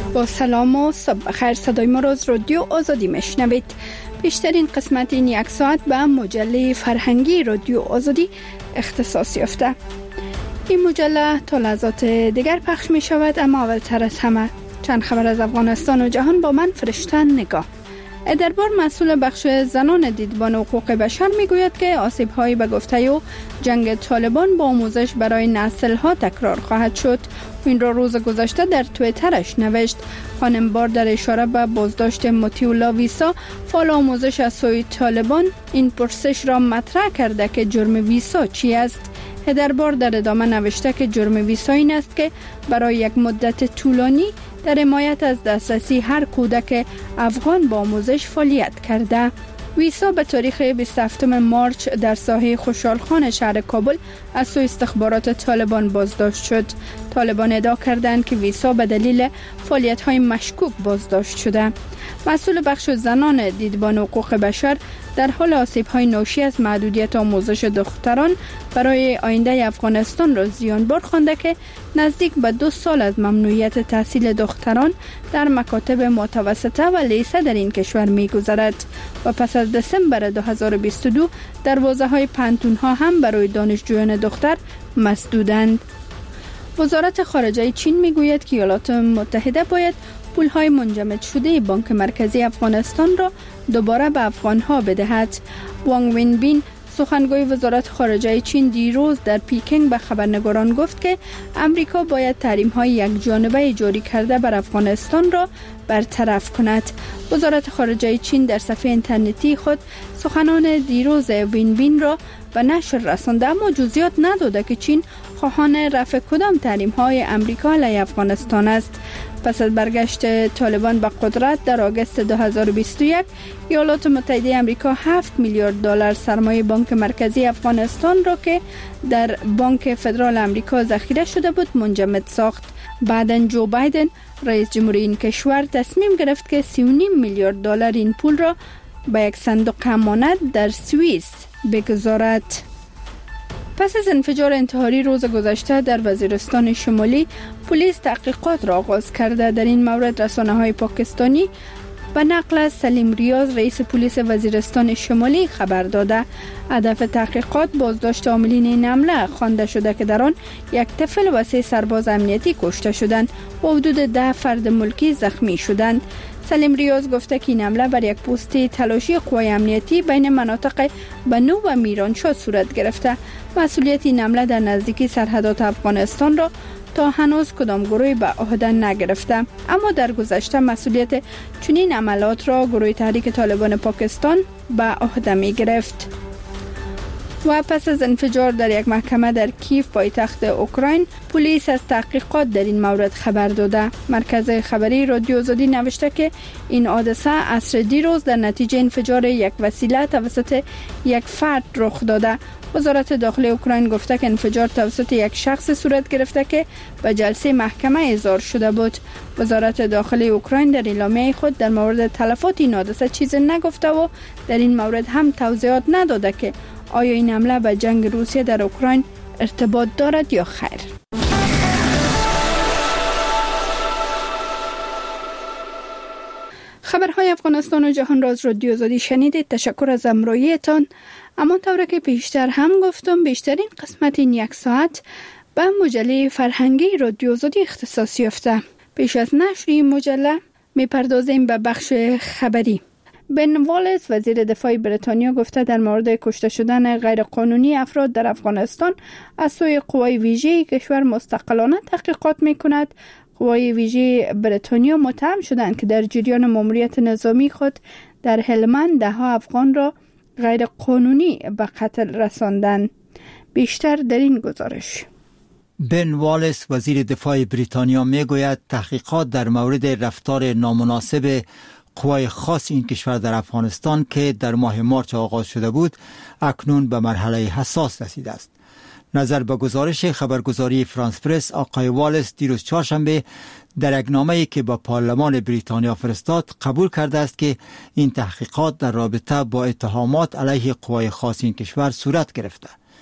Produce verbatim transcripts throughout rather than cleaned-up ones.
با سلام و صبح بخیر. صدای ما را از رادیو آزادی میشنوید. بیشترین قسمت این یک ساعت به مجله فرهنگی رادیو آزادی اختصاص یافته. این مجله تا لحظات دیگر پخش می شود، اما اولتر از همه چند خبر از افغانستان و جهان با من فرشته نگاه. ادربار مسئول بخش زنان دیدبان حقوق بشر میگوید که آسیب‌هایی به گفته او جنگ طالبان با آموزش برای نسل‌ها تکرار خواهد شد. این را روز گذشته در توییترش نوشت. خانم بار در اشاره به بازداشت مطیع ویسا فعال آموزش از سوی طالبان این پرسش را مطرح کرده که جرم ویسا چی است. ادربار در ادامه نوشته که جرم ویسا این است که برای یک مدت طولانی در حمایت از دسترسی هر کودک افغان با آموزش فعالیت کرده. ویسا به تاریخ بیست و هفتم مارچ در ساحه خوشحالخان شهر کابل از سوی استخبارات طالبان بازداشت شد. طالبان ادعا کردند که ویسا به دلیل فعالیت‌های مشکوک بازداشت شده. مسئول بخش زنان دیدبان حقوق بشر در حال آسیب‌های ناشی از محدودیت آموزش دختران برای آینده افغانستان را زیانبار خوانده که نزدیک به دو سال از ممنوعیت تحصیل دختران در مکاتب متوسطه و لیسه در این کشور می‌گذرد و پس از دسامبر دو هزار و بیست و دو دروازه‌های پانتون‌ها هم برای دانشجویان دختر مسدودند. وزارت خارجه چین میگوید که ایالات متحده باید پولهای منجمد شده بانک مرکزی افغانستان را دوباره به افغانها بدهد. وانگ وینبین سخنگوی وزارت خارجه چین دیروز در پیکنگ به خبرنگاران گفت که امریکا باید تحریم‌های یک جانبه جاری کرده بر افغانستان را برطرف کند. وزارت خارجه چین در صفحه اینترنتی خود سخنان دیروز وینبین را به نشر رسانده، اما جزئیات نداده که چین خواهان رفع کدام تحریم‌های امریکا علیه افغانستان است. پس از برگشت طالبان به قدرت در آگوست دو هزار و بیست و یک، ایالات متحده آمریکا هفت میلیارد دلار سرمایه بانک مرکزی افغانستان را که در بانک فدرال آمریکا ذخیره شده بود منجمد ساخت. بعداً جو بایدن رئیس جمهوری این کشور تصمیم گرفت که سی و نیم میلیارد دلار این پول را به یک صندوق امانت در سوئیس بگذارد. پس از انفجار انتحاری روز گذشته در وزیرستان شمالی، پلیس تحقیقات را آغاز کرده. در این مورد رسانه‌های پاکستانی به نقل از سلیم ریاض رئیس پلیس وزیرستان شمالی خبر داده. هدف تحقیقات بازداشت عاملین این حمله خوانده شده که در آن یک طفل و سه سرباز امنیتی کشته شدند و حدود ده فرد ملکی زخمی شدند. سلیم ریاض گفته که این حمله بر یک پست تلاشی قوای امنیتی بین مناطق بنو و میرانشاه صورت گرفته. مسئولیت این حمله در نزدیکی سرحدات افغانستان را تا هنوز کدام گروهی به عهده نگرفته، اما در گذشته مسئولیت چنین عملات را گروه تحریک طالبان پاکستان به عهده می گرفت. و پس از انفجار در یک محکمه در کیف پایتخت اوکراین، پلیس از تحقیقات در این مورد خبر داده. مرکز خبری رادیو آزادی نوشته که این حادثه عصر دیروز در نتیجه انفجار یک وسیله توسط یک فرد رخ داده. وزارت داخلی اوکراین گفته که انفجار توسط یک شخص صورت گرفته که به جلسه محکمه احضار شده بود. وزارت داخلی اوکراین در اعلامیه خود در مورد تلفات این حادثه چیزی نگفته و در این مورد هم توضیحات نداده که آیا این حمله به جنگ روسیه در اوکراین ارتباط دارد یا خیر. خبرهای افغانستان و جهان را از رادیو آزادی شنیدید. تشکر از همراهیتان. اما طوری که پیشتر هم گفتم، بیشترین قسمت این یک ساعت به مجله فرهنگی رادیو آزادی اختصاص یافته. پیش از نشر این مجله میپردازیم به بخش خبری. بن والیس وزیر دفاع بریتانیا گفته در مورد کشته شدن غیرقانونی افراد در افغانستان از سوی قوای ویژه کشور مستقلانه تحقیقات میکند. قوای ویژه بریتانیا متهم شدند که در جریان ماموریت نظامی خود در هلمند ده ها افغان را غیر قانونی به قتل رساندند. بیشتر در این گزارش. بن والیس وزیر دفاع بریتانیا میگوید تحقیقات در مورد رفتار نامناسب قوای خاص این کشور در افغانستان که در ماه مارچ آغاز شده بود اکنون به مرحله حساس رسیده است. نظر به گزارش خبرگزاری فرانس پرس، آقای والیس دیروز چهارشنبه در یک نامه‌ای که به پارلمان بریتانیا فرستاد قبول کرده است که این تحقیقات در رابطه با اتهامات علیه قوای خاص این کشور صورت گرفته.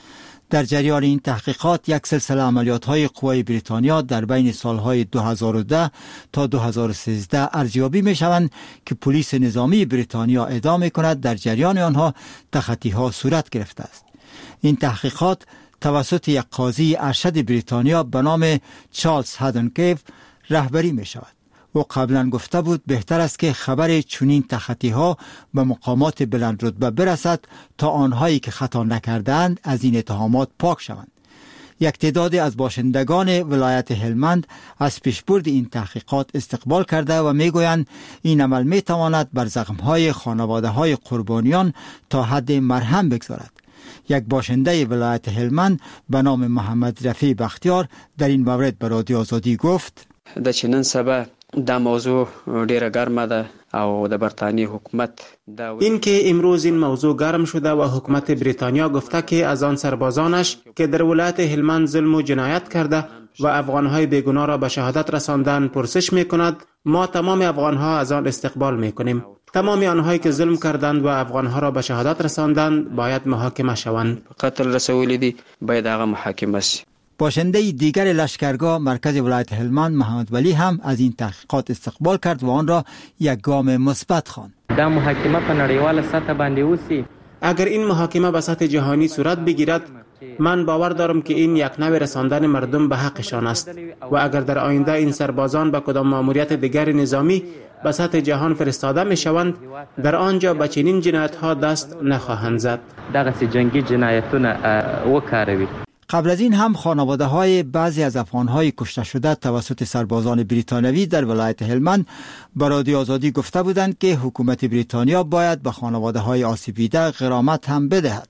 در جریان این تحقیقات یک سلسله عملیات‌های قوای بریتانیا در بین سالهای دو هزار و ده تا دو هزار و سیزده ارزیابی می‌شوند که پلیس نظامی بریتانیا ادعا می‌کند در جریان آنها تخطی‌ها صورت گرفته است. این تحقیقات توسط یک قاضی ارشد بریتانیا به نام چارلز هادنکیف رهبری می‌شود. او قبلا گفته بود بهتر است که خبر چنین تخطی‌ها به مقامات بلند رتبه برسد تا آنهایی که خطا نکردند از این اتهامات پاک شوند. یک تعداد از باشندگان ولایت هلمند از پیشبرد این تحقیقات استقبال کرده و میگویند این عمل میتواند بر زخم‌های خانواده‌های قربانیان تا حد مرهم بگذارد. یک باشنده ولایت هلمند به نام محمد رفیع بختیار در این مورد به رادیو آزادی گفت: د چنن سبا دا موضوع ډیره ګرمه ده او د برتانیې حکومت دا این که امروز این موضوع گرم شده و حکومت بریتانیا گفته که از آن سربازانش که در ولایت هلمند ظلم و جنایت کرده و افغانهای بیگناه را به شهادت رساندن پرسش میکند، ما تمام افغانها از آن استقبال میکنیم. تمام آنهایی که ظلم کردند و افغانها را به شهادت رساندند باید محاکمه شوند. قتل رسولی دی باید هغه محاکمه شي. باشنده دیگر لشکرگاه مرکز ولایت هلمند محمد ولی هم از این تحقیقات استقبال کرد و آن را یک گام مثبت خواند. دا محاکمه په نړیواله سطح باندې وسی. اگر این محاکمه به سطح جهانی صورت بگیرد، من باور دارم که این یک نوع رساندن مردم به حقشان است و اگر در آینده این سربازان به کدام ماموریت دیگر نظامی به سطح جهان فرستاده می شوند، در آنجا به چنین جنایت ها دست نخواهند زد. دغه جنگی جنایتونه وکاروي. قبل از این هم خانواده های بعضی از افغان‌های کشته شده توسط سربازان بریتانیایی در ولایت هلمند به رادیو آزادی گفته بودند که حکومت بریتانیا باید به خانواده های آسیب دیده غرامت هم بدهد.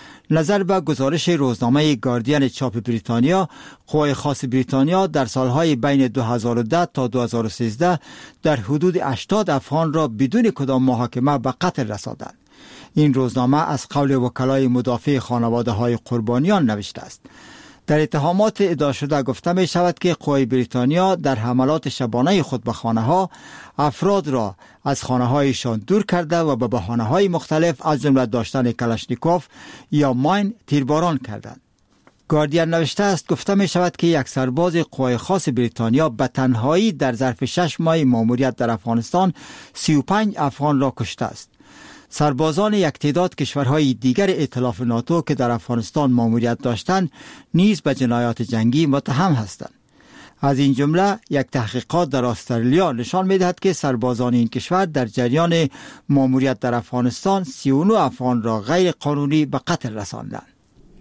نظر به گزارش روزنامه گاردین چاپ بریتانیا، قوای خاص بریتانیا در سالهای بین دو هزار و ده تا دو هزار و سیزده در حدود هشتاد افغان را بدون کدام محاکمه به قتل رساندند. این روزنامه از قول وکلای مدافع خانواده های قربانیان نوشته است. در اتهامات ادعا شده گفته می شود که قوای بریتانیا در حملات شبانه خود به خانه ها افراد را از خانه هایشان دور کرده و به بهانه های مختلف از جمله داشتن کلاشنیکوف یا ماین تیرباران کردند. گاردین نوشته است گفته می شود که یک سرباز قوای خاص بریتانیا به تنهایی در ظرف شش ماه ماموریت در افغانستان سی و پنج افغان را کشته است. سربازان یک تعداد کشورهای دیگر ائتلاف ناتو که در افغانستان ماموریت داشتند نیز به جنایات جنگی متهم هستند. از این جمله یک تحقیقات در استرالیا نشان می‌دهد که سربازان این کشور در جریان ماموریت در افغانستان سی و نه افغان را غیر قانونی به قتل رساندند.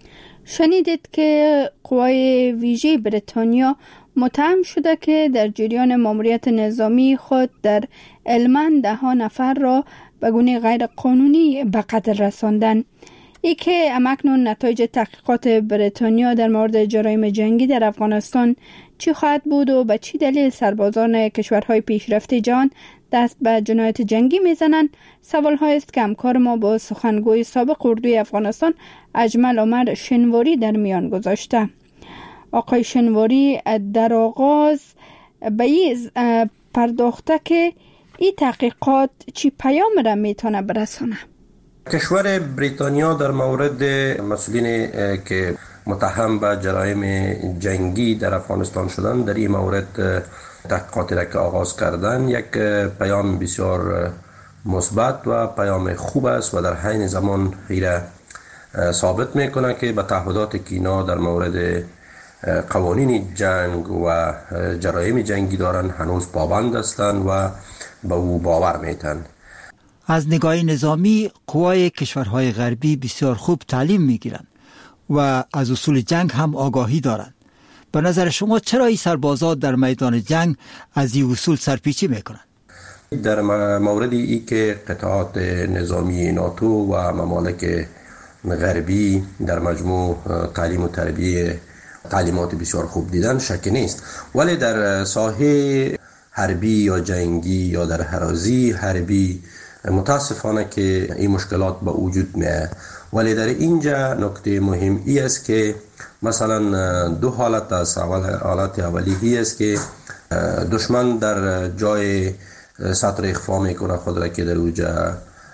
شنیدید که قوای ویژه بریتانیا متهم شده که در جریان ماموریت نظامی خود در هلمند ده ها نفر را به گونه غیر قانونی به قتل رساندن. ای که همکنون نتایج تحقیقات بریتانیا در مورد جرایم جنگی در افغانستان چی خواهد بود و به چی دلیل سربازان کشورهای پیشرفته جهان دست به جنایت جنگی میزنند، سوال های است که همکار ما با سخنگوی سابق اردوی افغانستان اجمل عمر شنواری در میان گذاشته. آقای شنواری در آغاز به این پرداخته که این تحقیقات چی پیام را میتونه برسانه؟ کشور بریتانیا در مورد مسئولین که متهم به جرایم جنگی در افغانستان شدن در این مورد تحقیقاتی را که آغاز کردن یک پیام بسیار مثبت و پیام خوب است و در حین زمان غیر ثابت میکنه که به تعهدات که اینا در مورد قوانین جنگ و جرایم جنگی دارن هنوز پابند هستند و به او باور میتن. از نگاه نظامی قوای کشورهای غربی بسیار خوب تعلیم میگیرند و از اصول جنگ هم آگاهی دارند. به نظر شما چرا این سربازان در میدان جنگ از این اصول سرپیچی میکنند؟ در موردی ای که قطعات نظامی ناتو و ممالک غربی در مجموع تعلیم و تربیه تعلیمات بسیار خوب دیدن شکی نیست، ولی در ساحه حربی یا جنگی یا در حرازی حربی متاسفانه که این مشکلات به وجود میاد. ولی در اینجا نکته مهم ای است که مثلا دو حالت است. اول حالت اولی است که دشمن در جای سطر اخفا میکنه خود را که در اوجا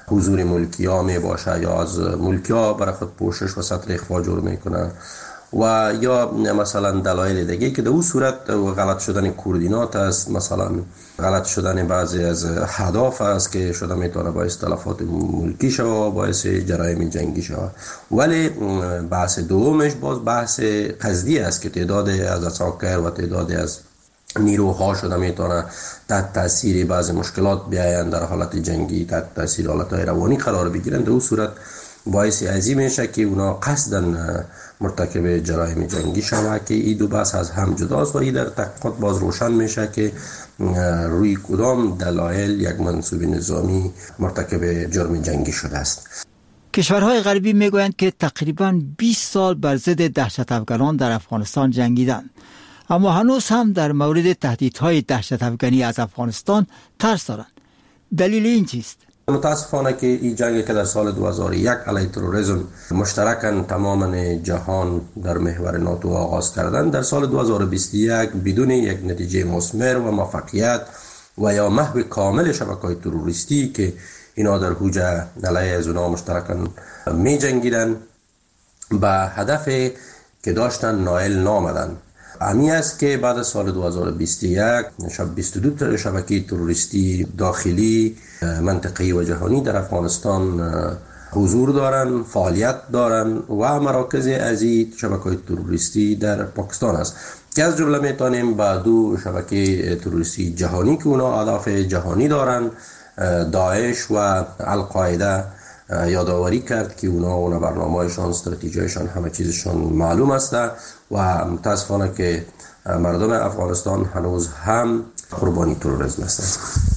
حضور ملکی ها می باشه یا از ملکی ها برای خود پوشش و سطر اخفا جور میکنه و یا مثلا دلایل دیگه که در اون صورت غلط شدن کوردینات است، مثلا غلط شدن بعضی از اهداف است که شده میتونه باعث تلفات ملکی شوه، باعث جرایم جنگی شوه. ولی بحث دومش باز بحث قصدی است که تعداد از عساکر و تعداد از نیروها شده میتونه تحت تاثیر بعض مشکلات بیاین در حالت جنگی، تحت تاثیر حالتهای روانی قرار بگیرن. در اون صورت باعث عظیم میشه که اونا قصدن مرتکب جرایم جنگی شوه که این دو بحث از هم جداست و این در تحقیقات باز روشن میشه که روی کدام دلایل یک منصوب نظامی مرتکب جرم جنگی شده است. کشورهای غربی میگویند که تقریباً بیست سال بر ضد دهشت افغانان در افغانستان جنگیدند، اما هنوز هم در مورد تهدیدهای دهشت افغانی از افغانستان ترس دارند. دلیل این چیست؟ متاسفانه که این جنگی که در سال دو هزار و یک علیه تروریسم مشترکاً تمام جهان در محور ناتو آغاز کردند، در سال دو هزار و بیست و یک بدون یک نتیجه مثمر و موفقیت و یا محو کامل شبکه‌های تروریستی که اینا در حوزه علیه از اونها مشترکاً می جنگیدند به هدف که داشتن نائل نامدن. امی است که بعد از سال دو هزار و بیست و یک شب بیست و دو شبکه تروریستی داخلی، منطقه‌ای و جهانی در افغانستان حضور دارن، فعالیت دارن و مراکز از این شبکه‌های تروریستی در پاکستان است که از جمله میتونیم با دو شبکه تروریستی جهانی که اونا اهداف جهانی دارن، داعش و القاعده، یادآوری کرد که اونا اونا برنامه‌شان، استراتژیشان، همه چیزشان معلوم است و متاسفانه که مردم افغانستان هنوز هم قربانی تروریسم هستند.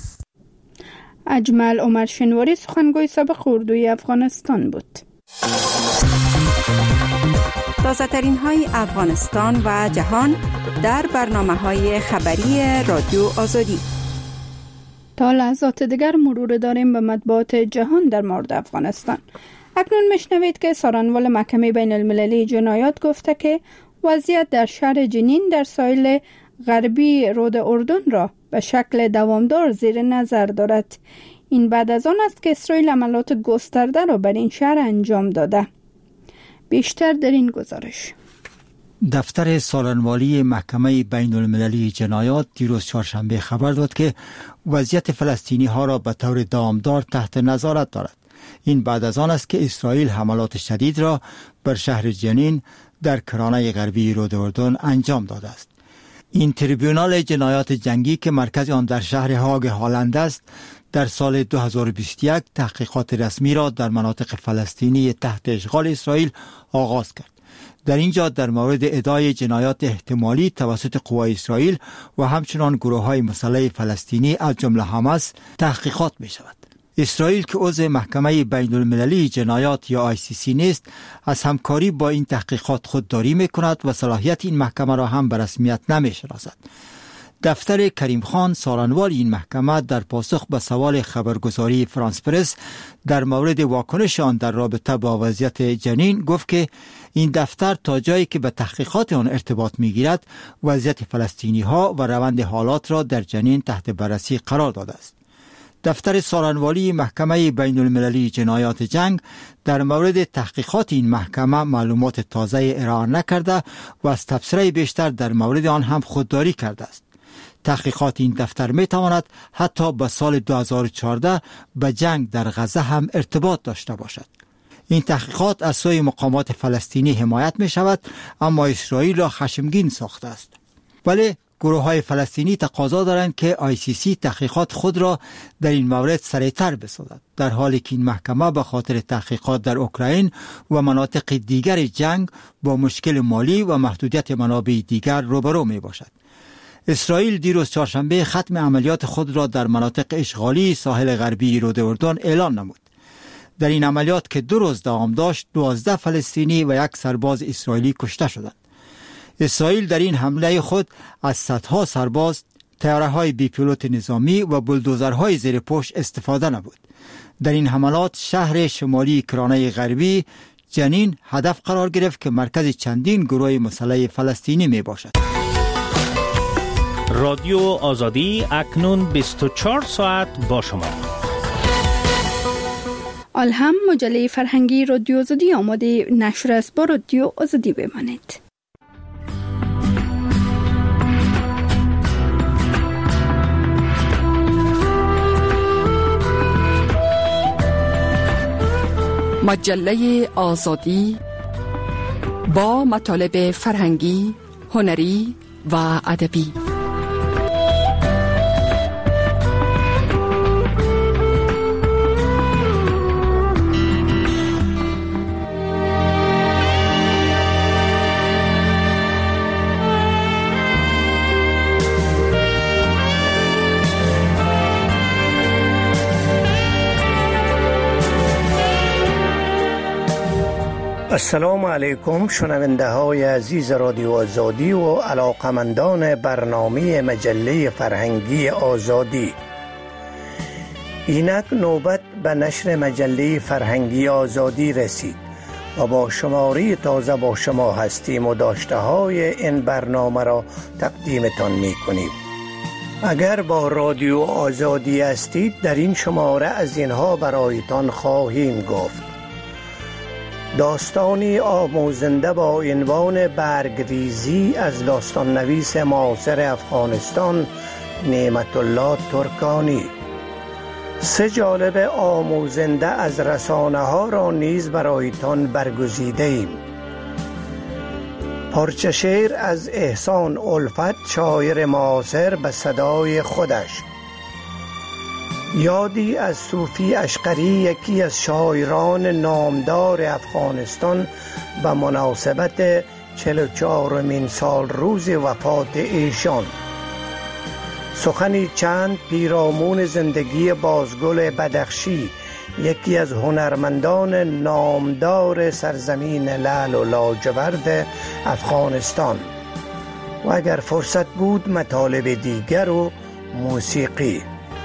اجمل عمر شنواری سخنگوی سابق اردوی افغانستان بود. تازه ترین های افغانستان و جهان در برنامه های خبری رادیو آزادی. تا لحظات دیگر مرور داریم به مطبوعات جهان در مورد افغانستان. اکنون میشنوید که سارنوال محکمه بین المللی جنایات گفته که وضعیت در شهر جنین در ساحل غربی رود اردن را به شکل دوامدار زیر نظر دارد. این بعد از آن است که اسرائیل عملیات گسترده را بر این شهر انجام داده. بیشتر در این گزارش. دفتر سالنوالی محکمه بین المللی جنایات دیروز چهارشنبه خبر داد که وضعیت فلسطینی ها را به طور دامدار تحت نظارت دارد. این بعد از آن است که اسرائیل حملات شدید را بر شهر جنین در کرانه غربی رود اردن انجام داده است. این تریبیونال جنایات جنگی که مرکز آن در شهر هاگ هلند است، در سال دو هزار و بیست و یک تحقیقات رسمی را در مناطق فلسطینی تحت اشغال اسرائیل آغاز کرد. در اینجا در مورد ادعای جنایات احتمالی توسط قوای اسرائیل و همچنان گروه‌های مسلح فلسطینی از جمله حماس تحقیقات می شود. اسرائیل که عضو محکمه بین المللی جنایات یا آی سی سی نیست، از همکاری با این تحقیقات خودداری می کند و صلاحیت این محکمه را هم به رسمیت نمی شناسد. دفتر کریم خان سارنوال این محکمه در پاسخ به سوال خبرگزاری فرانس پرس در مورد واکنش آن در رابطه با وضعیت جنین گفت که این دفتر تا جایی که به تحقیقات آن ارتباط می‌گیرد وضعیت فلسطینی ها و روند حالات را در جنین تحت بررسی قرار داده است. دفتر سارنوالی محکمه بین المللی جنایات جنگ در مورد تحقیقات این محکمه معلومات تازه ارائه نکرده و از تبصره بیشتر در مورد آن هم خودداری کرده است. تحقیقات این دفتر می تواند حتی به سال دو هزار و چهارده به جنگ در غزه هم ارتباط داشته باشد. این تحقیقات از سوی مقامات فلسطینی حمایت می شود، اما اسرائیل را خشمگین ساخته است. ولی گروه های فلسطینی تقاضا دارند که آی سی سی تحقیقات خود را در این مورد سریعتر بسازد، در حالی که این محکمه به خاطر تحقیقات در اوکراین و مناطق دیگر جنگ با مشکل مالی و محدودیت منابع دیگر روبرو می باشد. اسرائیل دیروز چهارشنبه ختم عملیات خود را در مناطق اشغالی ساحل غربی رود اردن اعلان نمود. در این عملیات که دو روز دوام داشت، دوازده فلسطینی و یک سرباز اسرائیلی کشته شدند. اسرائیل در این حمله خود از صدها سرباز، طیاره‌های بی پیلوت نظامی و بولدوزرهای زیر پشت استفاده نبود. در این حملات شهر شمالی کرانه غربی جنین هدف قرار گرفت که مرکز چندین گروه مسلح فلسطینی می باشد. رادیو آزادی اکنون بیست و چهار ساعت با شما. آل هم مجله فرهنگی رادیو آزادی آماده نشر است. با رادیو آزادی بمانید. مجله آزادی با مطالب فرهنگی، هنری و ادبی. السلام علیکم شنونده های عزیز رادیو آزادی و علاقمندان برنامه مجله فرهنگی آزادی. اینک نوبت به نشر مجله فرهنگی آزادی رسید و با شماری تازه با شما هستیم و داشته های این برنامه را تقدیمتان می کنیم. اگر با رادیو آزادی هستید در این شماره از اینها برایتان خواهیم گفت: داستانی آموزنده با عنوان برگریزی از داستان نویس معاصر افغانستان نعمت الله ترکانی. سه جالب آموزنده از رسانه ها را نیز برایتان برگزیده ایم. پارچه شعر از احسان الفت، شاعر معاصر، به صدای خودش. یادی از صوفی اشقری، یکی از شاعران نامدار افغانستان، به مناسبت چهل و چهارمین سال روز وفات ایشان. سخنی چند پیرامون زندگی بازگل بدخشی، یکی از هنرمندان نامدار سرزمین لعل و لاجورد افغانستان. و اگر فرصت بود مطالب دیگر و موسیقی.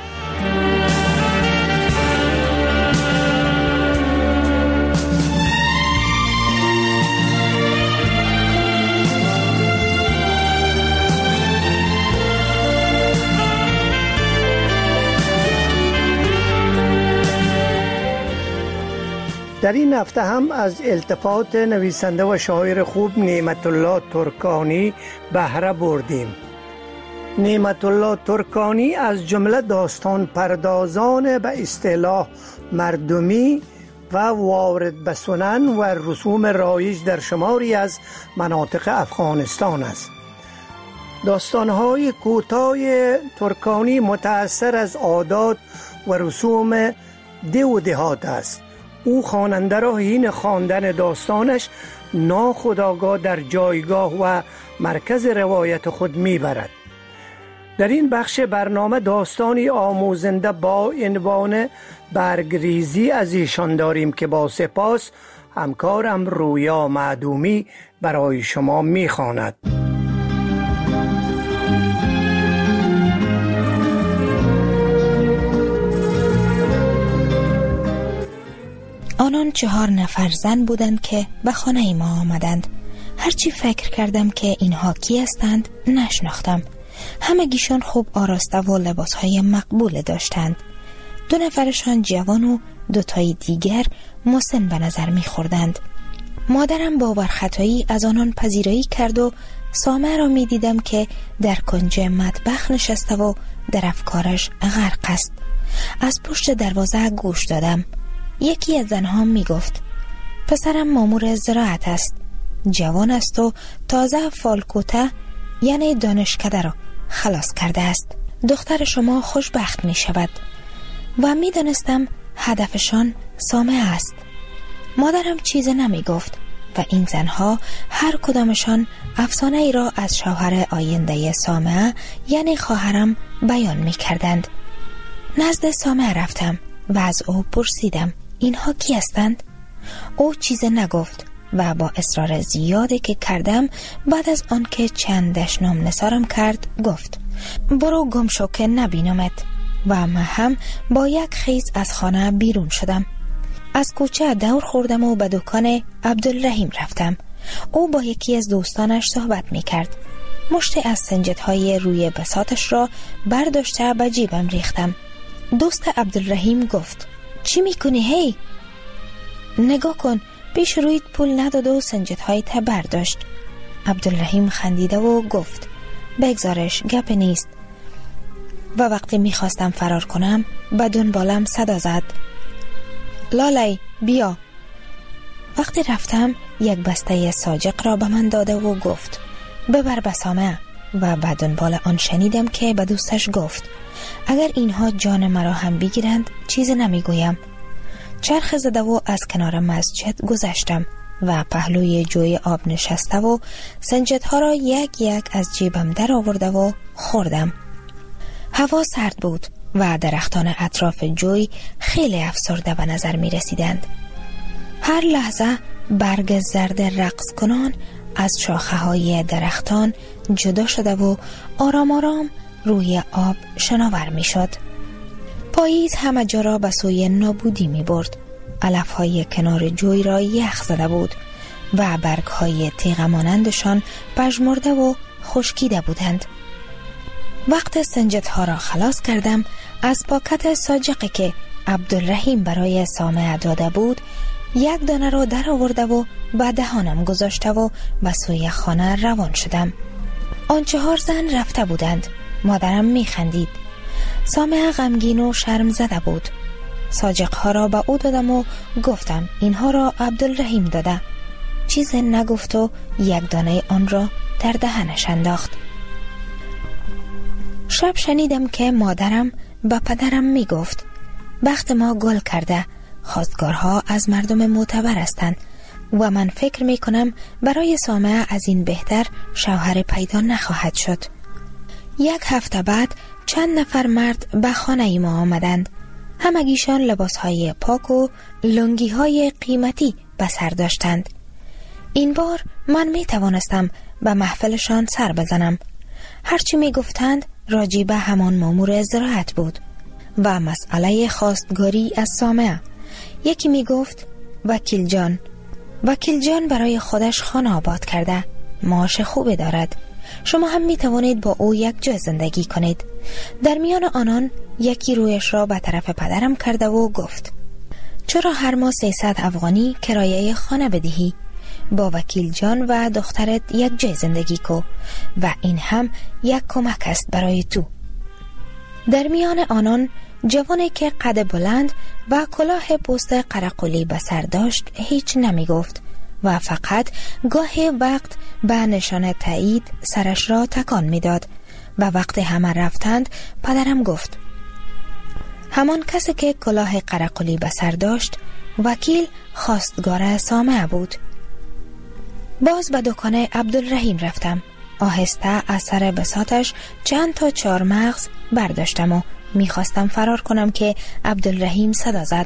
در این هفته هم از التفات نویسنده و شاعر خوب نعمت الله ترکانی بهره بردیم. نعمت الله ترکانی از جمله داستان پردازان به اصطلاح مردمی و وارد به سنن و رسوم رایج در شماری از مناطق افغانستان است. داستان‌های کوتاه ترکانی متأثر از عادات و رسوم ده و دهات است. او خواننده را حین خواندن داستانش ناخودآگاه در جایگاه و مرکز روایت خود میبرد. در این بخش برنامه داستانی آموزنده با عنوان برگریزی از ایشان داریم که با سپاس همکارم رویا معدومی برای شما میخواند. آنان چهار نفر زن بودند که به خانه ما آمدند. هرچی فکر کردم که اینها کی هستند نشناختم. همگیشان خوب آراسته و لباسهای مقبول داشتند. دو نفرشان جوان و دوتای دیگر مسن به نظر می خوردند. مادرم باور خطایی از آنان پذیرایی کرد و سامه را می دیدم که در کنج مطبخ نشسته و در افکارش غرق است. از پشت دروازه گوش دادم. یکی از زنها می گفت: پسرم مامور زراعت است، جوان است و تازه فالکوته یعنی دانشکده را خلاص کرده است. دختر شما خوشبخت می شود. و می دانستم هدفشان سامه است. مادرم چیز نمی گفت و این زنها هر کدامشان افسانه ای را از شوهر آینده سامه یعنی خواهرم بیان می کردند. نزد سامه رفتم و از او پرسیدم اینها کی هستند؟ او چیز نگفت و با اصرار زیادی که کردم بعد از آن که چند دشنام نثارم کرد گفت: برو گم شو که نبینمت. و من هم با یک خیز از خانه بیرون شدم. از کوچه دور خوردم و به دکان عبدالرحیم رفتم. او با یکی از دوستانش صحبت می کرد. مشت از سنجدهای روی بساطش را برداشته به جیبم ریختم. دوست عبدالرحیم گفت: چی می کنی هی؟ نگاه کن، پیش رویت پول نداد و سنجدهای تا برداشت. عبدالرحیم خندیده و گفت بگذارش، گپ نیست. و وقتی میخواستم فرار کنم به دنبالم صدا زد لالی بیا. وقتی رفتم یک بسته ساجق را به من داده و گفت ببر به سامعه. و به دنبال آن شنیدم که به دوستش گفت اگر اینها جان مرا هم بگیرند چیزی نمیگویم. چرخ زده و از کنار مسجد گذشتم و پهلوی جوی آب نشسته و سنجدها را یک یک از جیبم در آورده و خوردم. هوا سرد بود و درختان اطراف جوی خیلی افسرده به نظر می رسیدند. هر لحظه برگ زرد رقص کنان از شاخه های درختان جدا شده و آرام آرام روی آب شناور می شد. پاییز همه جا را به سوی نابودی می برد. علف های کنار جوی را یخ زده بود و برگ های تیغ مانندشان پژمرده و خشکیده بودند. وقت سنجدها را خلاص کردم، از پاکت ساجقی که عبدالرحیم برای سامعه داده بود یک دانه را در آورده و به دهانم گذاشته و به سوی خانه روان شدم. آن چهار زن رفته بودند. مادرم می خندید. سامعه غمگین و شرم زده بود. ساجقها را به او دادم و گفتم اینها را عبدالرحیم داده. چیز نگفت و یک دانه آن را در دهنش انداخت. شب شنیدم که مادرم به پدرم می گفت بخت ما گل کرده، خواستگارها از مردم معتبر هستند و من فکر می کنم برای سامعه از این بهتر شوهر پیدا نخواهد شد. یک هفته بعد چند نفر مرد به خانه ما آمدند. همگیشان لباسهای پاک و لنگیهای قیمتی به سر داشتند. این بار من می توانستم به محفلشان سر بزنم. هرچی می گفتند راجع به همان مامور زراعت بود و مسئله خواستگاری از سامعه. یکی می گفت وکیل جان وکیل جان برای خودش خانه آباد کرده، معاش خوبی دارد، شما هم می توانید با او یک جای زندگی کنید. در میان آنان یکی رویش را به طرف پدرم کرده و گفت چرا هر ماه سیصد افغانی کرایه خانه بدهی؟ با وکیل جان و دخترت یک جای زندگی کو و این هم یک کمک است برای تو. در میان آنان جوانی که قد بلند و کلاه پوست قرقلی به سر داشت هیچ نمی گفت و فقط گاهی وقت به نشانه تایید سرش را تکان می داد. و وقتی همه رفتند پدرم گفت همان کسی که کلاه قرقلی به سر داشت وکیل خواستگار سامعه بود. باز به دکان عبدالرحیم رفتم. آهسته از سر بساطش چند تا چهار مغز برداشتم و میخواستم فرار کنم که عبدالرحیم صدا زد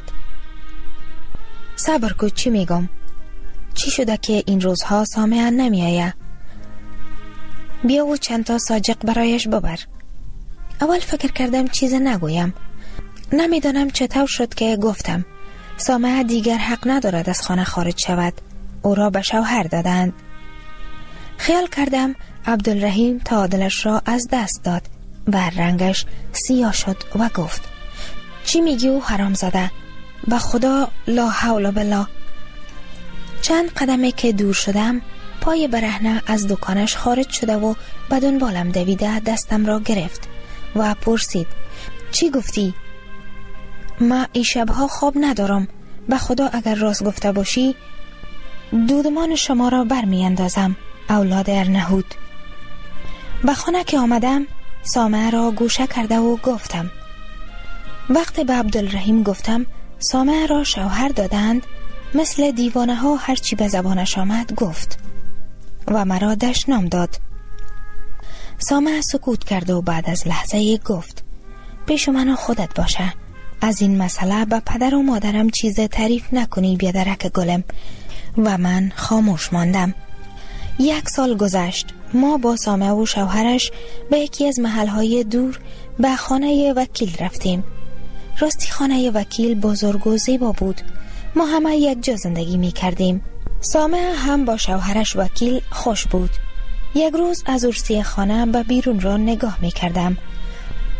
صبر کو، چی میگم؟ چی شده که این روزها سامعه نمی آید؟ بیا و چند تا ساجق برایش ببر. اول فکر کردم چیز نگویم. نمیدانم چطور شد که گفتم سامعه دیگر حق ندارد از خانه خارج شود، او را به شوهر دادند. خیال کردم عبدالرحیم تعادلش را از دست داد و رنگش سیاه شد و گفت چی میگی او حرام زده؟ به خدا لا حول بالله. چند قدمه که دور شدم پای برهنه از دکانش خارج شده و به دنبالم دویده دستم را گرفت و پرسید چی گفتی؟ ما این شبها خواب ندارم، به خدا اگر راست گفته باشی دودمان شما را برمی اندازم اولاد ارنهود. به خانه که آمدم سامعه را گوشه کرده و گفتم وقتی به عبدالرحیم گفتم سامعه را شوهر دادند مثل دیوانه ها هرچی به زبانش آمد گفت و مرا دشنام داد. سامعه سکوت کرد و بعد از لحظه گفت پیش من خودت باشه، از این مسئله به پدر و مادرم چیز تعریف نکنی بیادرک گلم. و من خاموش ماندم. یک سال گذشت. ما با سامعه و شوهرش به یکی از محلهای دور به خانه وکیل رفتیم. راستی خانه وکیل بزرگ و زیبا بود. ما همه یک جا زندگی می کردیم. سامعه هم با شوهرش وکیل خوش بود. یک روز از عرصی خانه به بیرون را نگاه می کردم.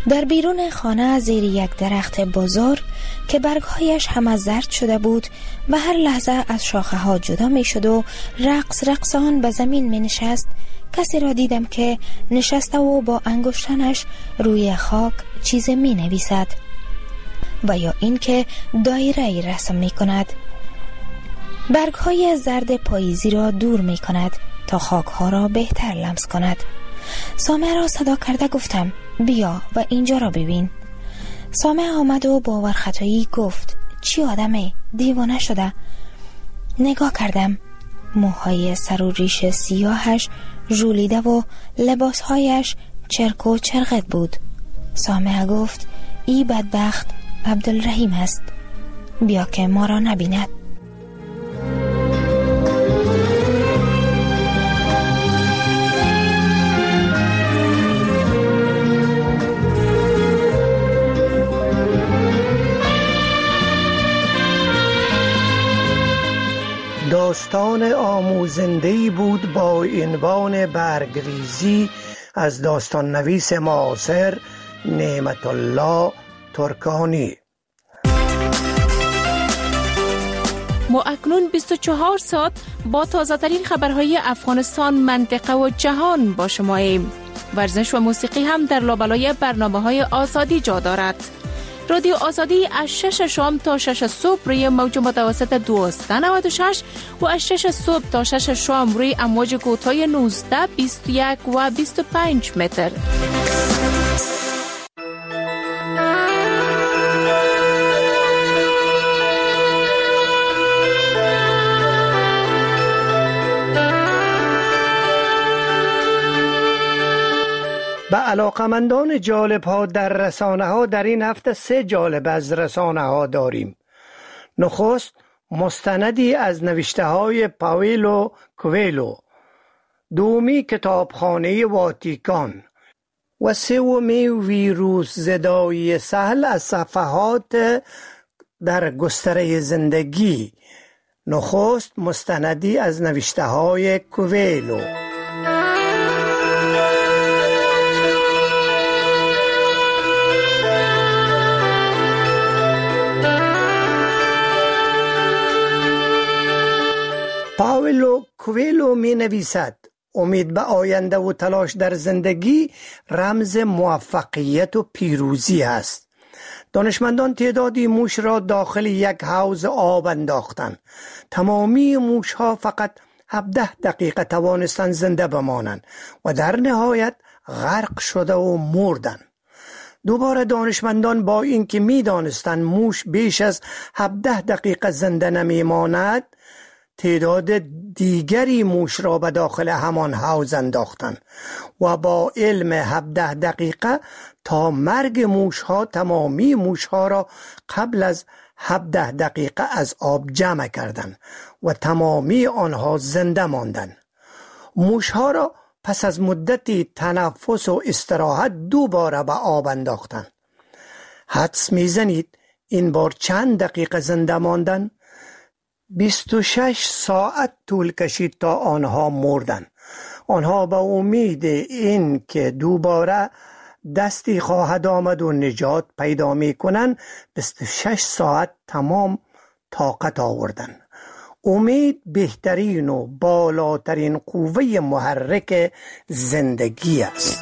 در بیرون خانه زیر یک درخت بزرگ که برگهایش همه زرد شده بود و هر لحظه از شاخه ها جدا می شد و رقص رقصان به زمین می نشست، کسی را دیدم که نشسته و با انگشتانش روی خاک چیز می نویسد و یا این که دایره رسم می کند. برگهای زرد پاییزی را دور می کند تا خاک ها را بهتر لمس کند. سامع را صدا کرده گفتم بیا و اینجا را ببین. سامع آمد و با ورختایی گفت چی آدمه؟ دیوانه شده؟ نگاه کردم. موهای سر و ریش سیاهش ژولیده و لباسهایش چرک و چرغت بود. سامع گفت ای بدبخت عبدالرحیم است، بیا که ما را نبیند. داستان آموزنده‌ای بود با عنوان برگریزی از داستان نویس معاصر نعمت الله ترکانی. ما اکنون بیست و چهار ساعت با تازه ترین خبرهای افغانستان، منطقه و جهان با شماییم. ورزش و موسیقی هم در لابلای برنامه های آزادی جا دارد. رادیو آزادی از شش شام تا شش صبح روی موج متوسط دویست و نود و شش و از شش صبح تا شش شام روی امواج کوتاه نوزده، بیست و یک و بیست و پنج متر. به علاقمندان جالب ها در رسانه ها در این هفته سه جالب از رسانه ها داریم. نخست مستندی از نوشته های پاولو کوئلو، دومی کتابخانه واتیکان و سومی ویروس زدایی سهل از صفحات در گستره زندگی. نخست مستندی از نوشته های کوئلو. پاولو کوئلو می نویسد امید به آینده و تلاش در زندگی رمز موفقیت و پیروزی است. دانشمندان تعدادی موش را داخل یک حوض آب انداختند. تمامی موش ها فقط هفده دقیقه توانستند زنده بمانند و در نهایت غرق شده و مردند. دوباره دانشمندان با اینکه می دانستند موش بیش از هفده دقیقه زنده نمی ماند، تعداد دیگری موش را به داخل همان حوض انداختند و با علم هفده دقیقه تا مرگ موش ها تمامی موش ها را قبل از هفده دقیقه از آب جمع کردند و تمامی آنها زنده ماندند. موش ها را پس از مدتی تنفس و استراحت دوباره به آب انداختند. حدس میزنید این بار چند دقیقه زنده ماندند؟ بیست و شش ساعت طول کشید تا آنها مردند. آنها به امید این که دوباره دستی خواهد آمد و نجات پیدا می کنند بیست و شش ساعت تمام طاقت آوردند. امید بهترین و بالاترین قوه محرک زندگی است.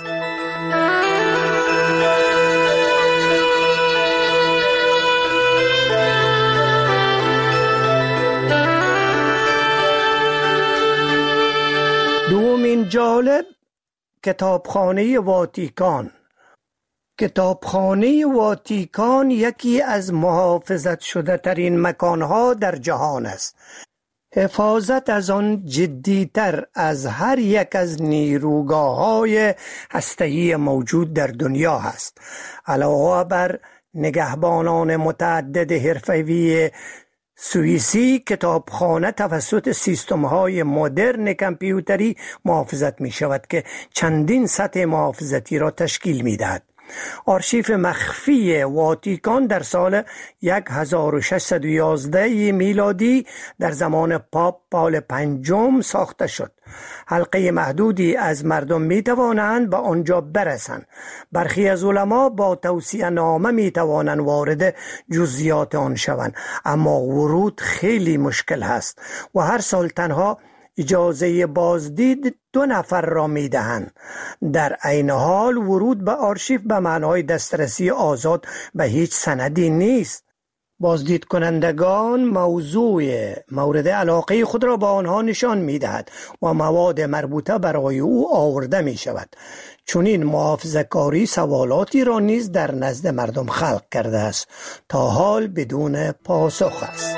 دومین جالب کتابخانه واتیکان. کتابخانه واتیکان یکی از محافظت شده ترین مکانها در جهان است. حفاظت از آن جدیتر از هر یک از نیروگاه‌های هسته‌ای موجود در دنیا است. علاوه بر نگهبانان متعدد حرفه‌ای سوئیسی، کتابخانه توسط سیستم‌های مدرن کامپیوتری محافظت می‌شود که چندین سطح محافظتی را تشکیل می‌دهد. آرشیف مخفی واتیکان در سال هزار و ششصد و یازده میلادی در زمان پاپ پال پنجم ساخته شد. حلقه محدودی از مردم می توانند به آنجا برسند. برخی از علما با توصیه نامه می توانند وارد جزئیات آن شوند، اما ورود خیلی مشکل است و هر سال تنها اجازه بازدید دو نفر را می دهند. در عین حال ورود به آرشیف به معنای دسترسی آزاد به هیچ سندی نیست. بازدید کنندگان موضوع مورد علاقه خود را با آنها نشان می دهد و مواد مربوطه برای او آورده می شود. چون این محافظه‌کاری سوالاتی را نیز در نزد مردم خلق کرده است، تا حال بدون پاسخ است.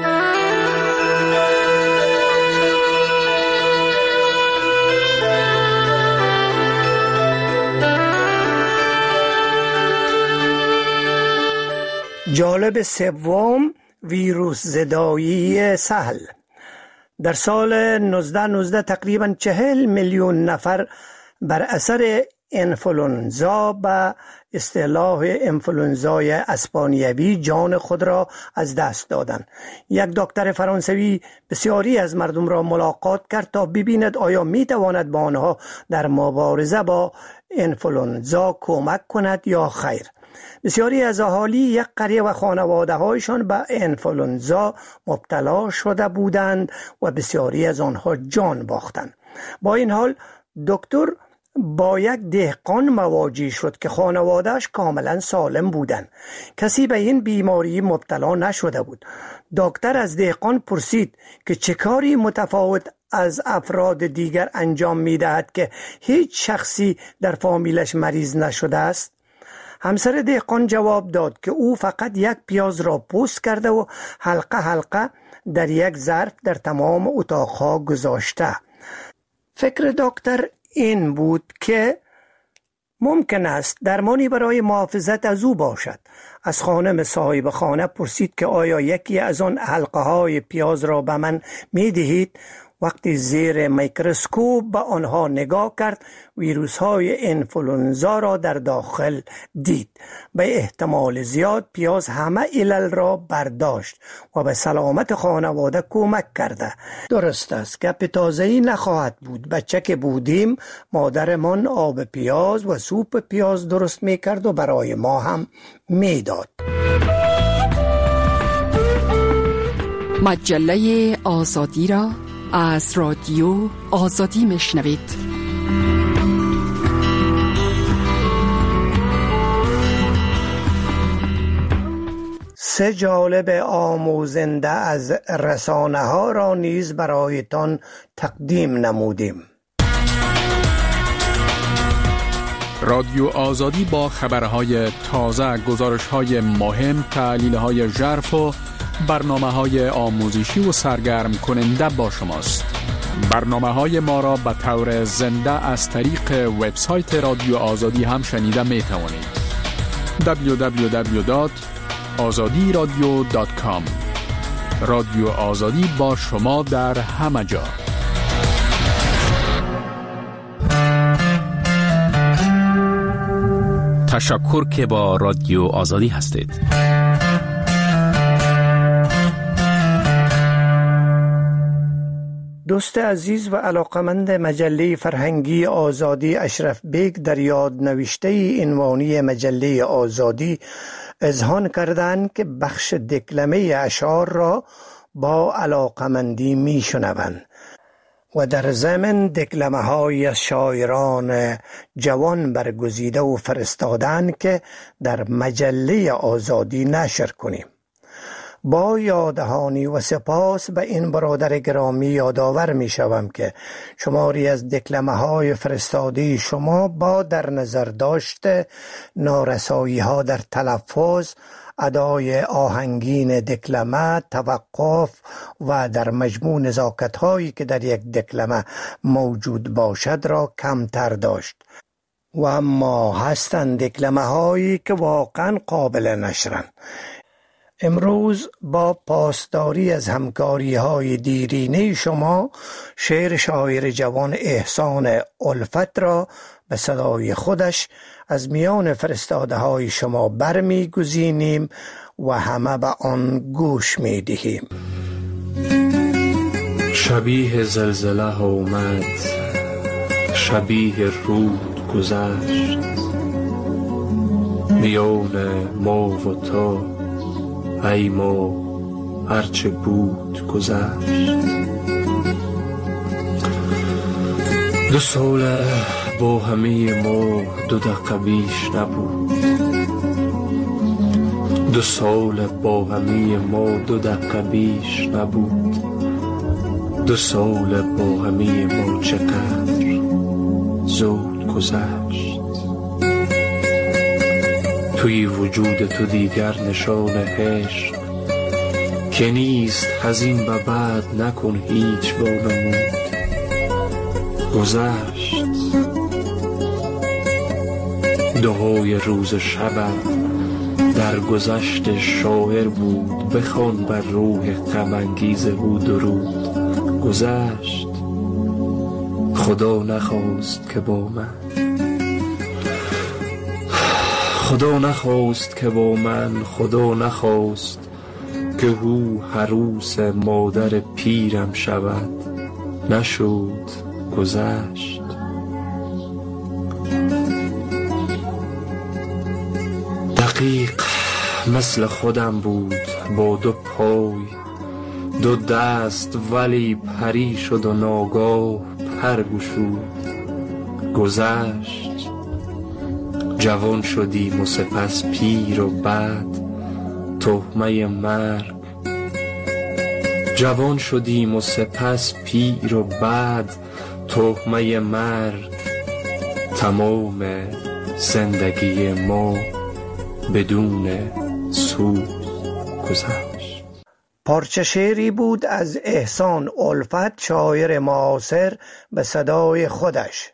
جالب سوم، ویروس زدایی سهل. در سال هزار و نهصد و نوزده تقریباً چهل میلیون نفر بر اثر انفلونزا به اصطلاح انفلونزای اسپانیوی جان خود را از دست دادند. یک دکتر فرانسوی بسیاری از مردم را ملاقات کرد تا ببیند آیا می تواند با آنها در مبارزه با انفلونزا کمک کند یا خیر. بسیاری از اهالی یک قریه و خانواده هایشان به انفلونزا مبتلا شده بودند و بسیاری از آنها جان باختند. با این حال دکتر با یک دهقان مواجه شد که خانوادهش کاملا سالم بودند. کسی به این بیماری مبتلا نشده بود. دکتر از دهقان پرسید که چه کاری متفاوت از افراد دیگر انجام می دهد که هیچ شخصی در فامیلش مریض نشده است. همسر دهقان جواب داد که او فقط یک پیاز را پوست کرده و حلقه حلقه در یک ظرف در تمام اتاقها گذاشته. فکر دکتر این بود که ممکن است درمانی برای محافظت از او باشد. از خانم صاحب خانه پرسید که آیا یکی از آن حلقه های پیاز را به من می دهید؟ وقتی زیر میکروسکوپ به آنها نگاه کرد، ویروس های انفلونزا را در داخل دید. به احتمال زیاد پیاز همه علل را برداشت و به سلامت خانواده کمک کرده. درست است، گپ تازه‌ای نخواهد بود. بچه که بودیم مادرمان آب پیاز و سوپ پیاز درست میکرد و برای ما هم میداد. مجله آزادی را از رادیو آزادی میشنوید. سه جالب آموزنده از رسانه ها را نیز برایتان تقدیم نمودیم. رادیو آزادی با خبرهای تازه، گزارش‌های مهم، تحلیل‌های ژرف و برنامه‌های آموزشی و سرگرم کننده با شماست. برنامه‌های ما را به طور زنده از طریق وبسایت رادیو آزادی هم شنیده می توانید. دبلیو دبلیو دبلیو دات آزادی رادیو دات کام. رادیو آزادی با شما در همه جا. تشکر که با رادیو آزادی هستید. دوست عزیز و علاقمند مجله فرهنگی آزادی اشرف بیگ در یاد نوشته عنوانی مجله آزادی اذعان کردند که بخش دکلمه اشعار را با علاقمندی می شنوند و در ضمن دکلمه های شاعران جوان برگزیده و فرستادن که در مجله آزادی نشر کنیم. با یادهانی و سپاس به این برادر گرامی یادآور می شوم که شماری از دکلمه های فرستاده شما با در نظر داشته نارسایی ها در تلفظ، ادای آهنگین دکلمه، توقف و در مجموع نزاکت هایی که در یک دکلمه موجود باشد را کمتر داشت. و اما هستند دکلمه هایی که واقعا قابل نشرند. امروز با پاسداری از همکاری های دیرینه شما شعر شاعر جوان احسان الفت را به صدای خودش از میان فرستاده های شما برمی گزینیم و همه به آن گوش می دهیم. شبیه زلزله ها اومد، شبیه رود گذشت، میان ما و تو ای ما هرچه بود گذشت. دو سال با همه ما دو دقیقه بیش نبود، دو سال با همه ما دو دقیقه بیش نبود، دو سال با همه ما چقدر زود گذشت. توی وجود تو دیگر نشان عشق که نیست، از این به بعد نکن هیچ وانمود. گذشت دعای روز شبم در گذشت شاعر بود، بخوان بر روح غم انگیز او درود. گذشت خدا نخواست که با من، خدا نخواست که با من، خدا نخواست که او عروس مادر پیرم شود. نشد، گذشت. دقیق مثل خودم بود، با دو پای دو دست، ولی پری شد و ناگاه پر گشود. گذشت جوان شدیم و سپس پیر و بعد تهمه مرگ. جوان شدیم و سپس پیر و بعد تهمه مرگ. تمام زندگی ما بدون سود گذشت. پارچه شعری بود از احسان الفت، شاعر معاصر، به صدای خودش.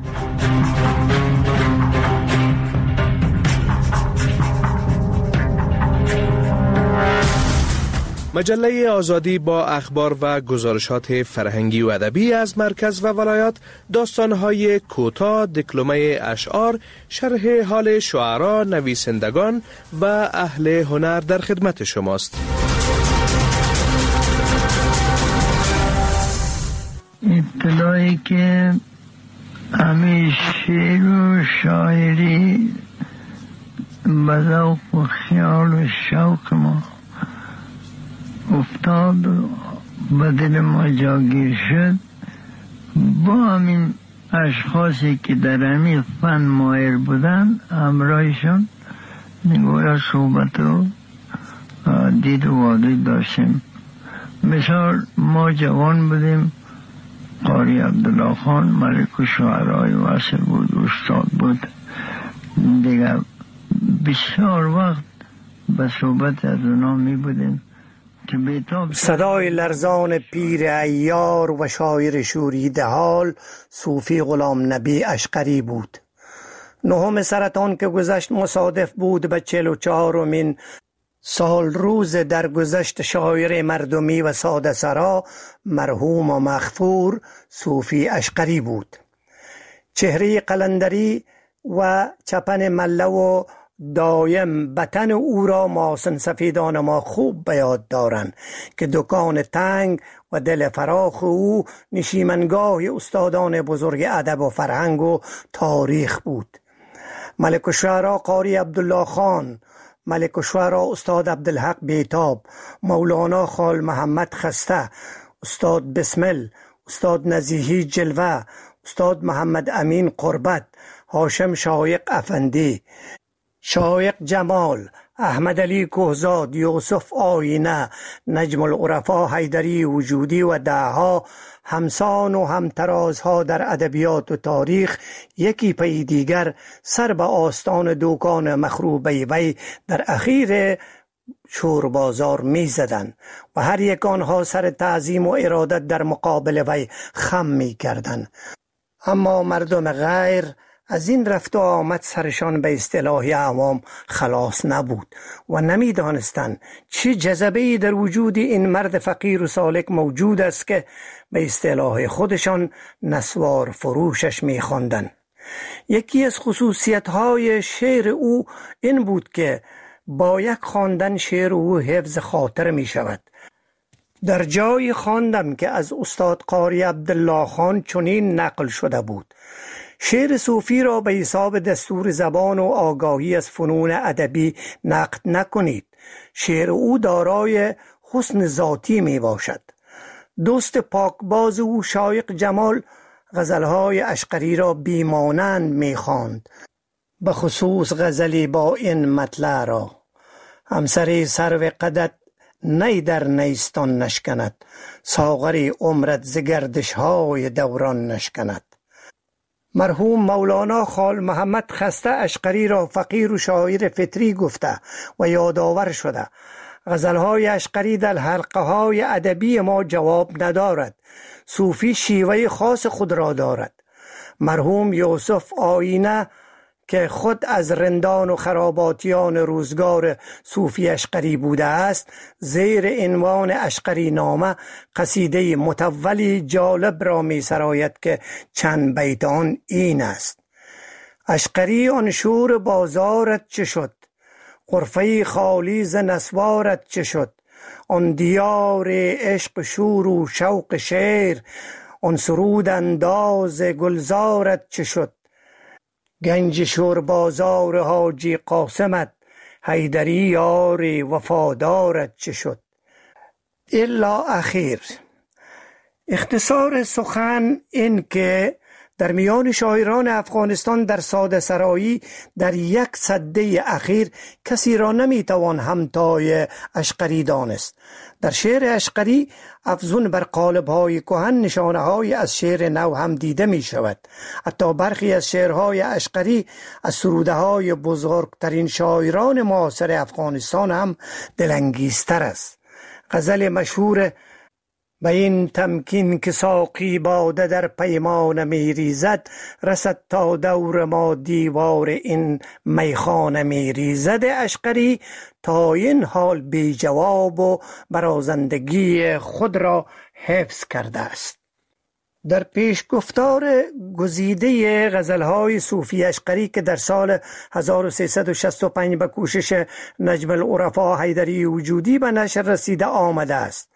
مجله آزادی با اخبار و گزارشات فرهنگی و ادبی از مرکز و ولایات، داستان‌های کوتاه، دکلمه اشعار، شرح حال شعرا، نویسندگان و اهل هنر در خدمت شماست. ابتدایی که همه شعر و شاعری به ذوق و خیال و شوق ما افتاد و به دل ما جاگیر شد، با همین اشخاصی که در همین فن ماهر بودن همراهشون نگویا صحبت و دید و وادید داشتیم. مثال ما جوان بودیم، قاری عبدالله خان ملک و شعرهای واصل بود، استاد بود دیگر. بسیار وقت به صحبت از اونا می بودیم. صدای لرزان پیر عیار و شاعر شوریده حال صوفی غلام نبی اشقری بود. نهم سرطان که گذشت مصادف بود به چهل و چهارمین سال روز درگذشت شاعر مردمی و ساده سرا مرحوم و مغفور صوفی اشقری بود. چهره قلندری و چپن مله و دایم بطن او را محسن سفیدان ما خوب به یاد دارند که دکان تنگ و دل فراخ او نشیمنگاه استادان بزرگ ادب و فرهنگ و تاریخ بود. ملک الشعرا قاری عبدالله خان، ملک الشعرا استاد عبدالحق بیتاب، مولانا خال محمد خسته، استاد بسمل، استاد نزیهی جلوه، استاد محمد امین قربت، هاشم شایق افندی، شایق جمال، احمد علی کوهزاد، یوسف آینه، نجم العرفا حیدری وجودی و دهها همسان و همترازها در ادبیات و تاریخ یکی پی دیگر سر به آستان دوکان مخروبه وی در اخیر شور بازار می زدن و هر یک آنها سر تعظیم و ارادت در مقابل وی خم می کردن. اما مردم غیر از این رفت و آمد سرشان به اصطلاح عوام خلاص نبود و نمی دانستند چه جذبه‌ای در وجود این مرد فقیر و سالک موجود است که به اصطلاح خودشان نسوار فروشش می خواندند. یکی از خصوصیت‌های شعر او این بود که با یک خواندن شعر او حفظ خاطر می شود. در جای خواندم که از استاد قاری عبدالله خان چنین نقل شده بود: شعر صوفی را به حساب دستور زبان و آگاهی از فنون ادبی نقد نکنید. شعر او دارای حسن ذاتی می باشد. دوست پاکباز او شایق جمال غزلهای اشقری را بیمانند می خواند، به خصوص غزلی با این مطلع را: همسری سرو قدت نی در نیستان نشکند، ساغری عمرت ز گردش های دوران نشکند. مرحوم مولانا خال محمد خسته اشقری را فقیر و شاعر فطری گفته و یادآور شده: غزلهای اشقری در حلقه های ادبی ما جواب ندارد. صوفی شیوه خاص خود را دارد. مرحوم یوسف آینه که خود از رندان و خراباتیان روزگار صوفی اشقری بوده است، زیر عنوان اشقری نامه قصیده متولی جالب را می سراید که چند بیت آن این است: اشقری آن شور بازارت چه شد، غرفه خالی ز نسوارت چه شد، آن دیار عشق شور و شوق شعر، آن سرود انداز گلزارت چه شد، گنج شور بازار حاجی قاسمت، حیدری یار وفادارت چه شد. الا اخیر. اختصار سخن این که در میان شاعران افغانستان در ساده سرایی در یک سده اخیر کسی را نمیتوان همتای اشقری دانست. در شعر اشقری افزون بر قالب‌های کهن نشانه‌های از شعر نو هم دیده می شود. حتی برخی از شعرهای اشقری از سروده‌های بزرگترین شاعران معاصر افغانستان هم دلانگیزتر است. غزل مشهور به این تمکین که ساقی باده در پیمان می ریزد، رسد تا دور ما دیوار این میخانه می ریزد اشقری تا این حال بی جواب و برازندگی خود را حفظ کرده است. در پیش گفتار گزیده غزلهای صوفی اشقری که در سال هزار و سیصد و شصت و پنج به کوشش نجم العرفا حیدری وجودی به نشر رسیده آمده است،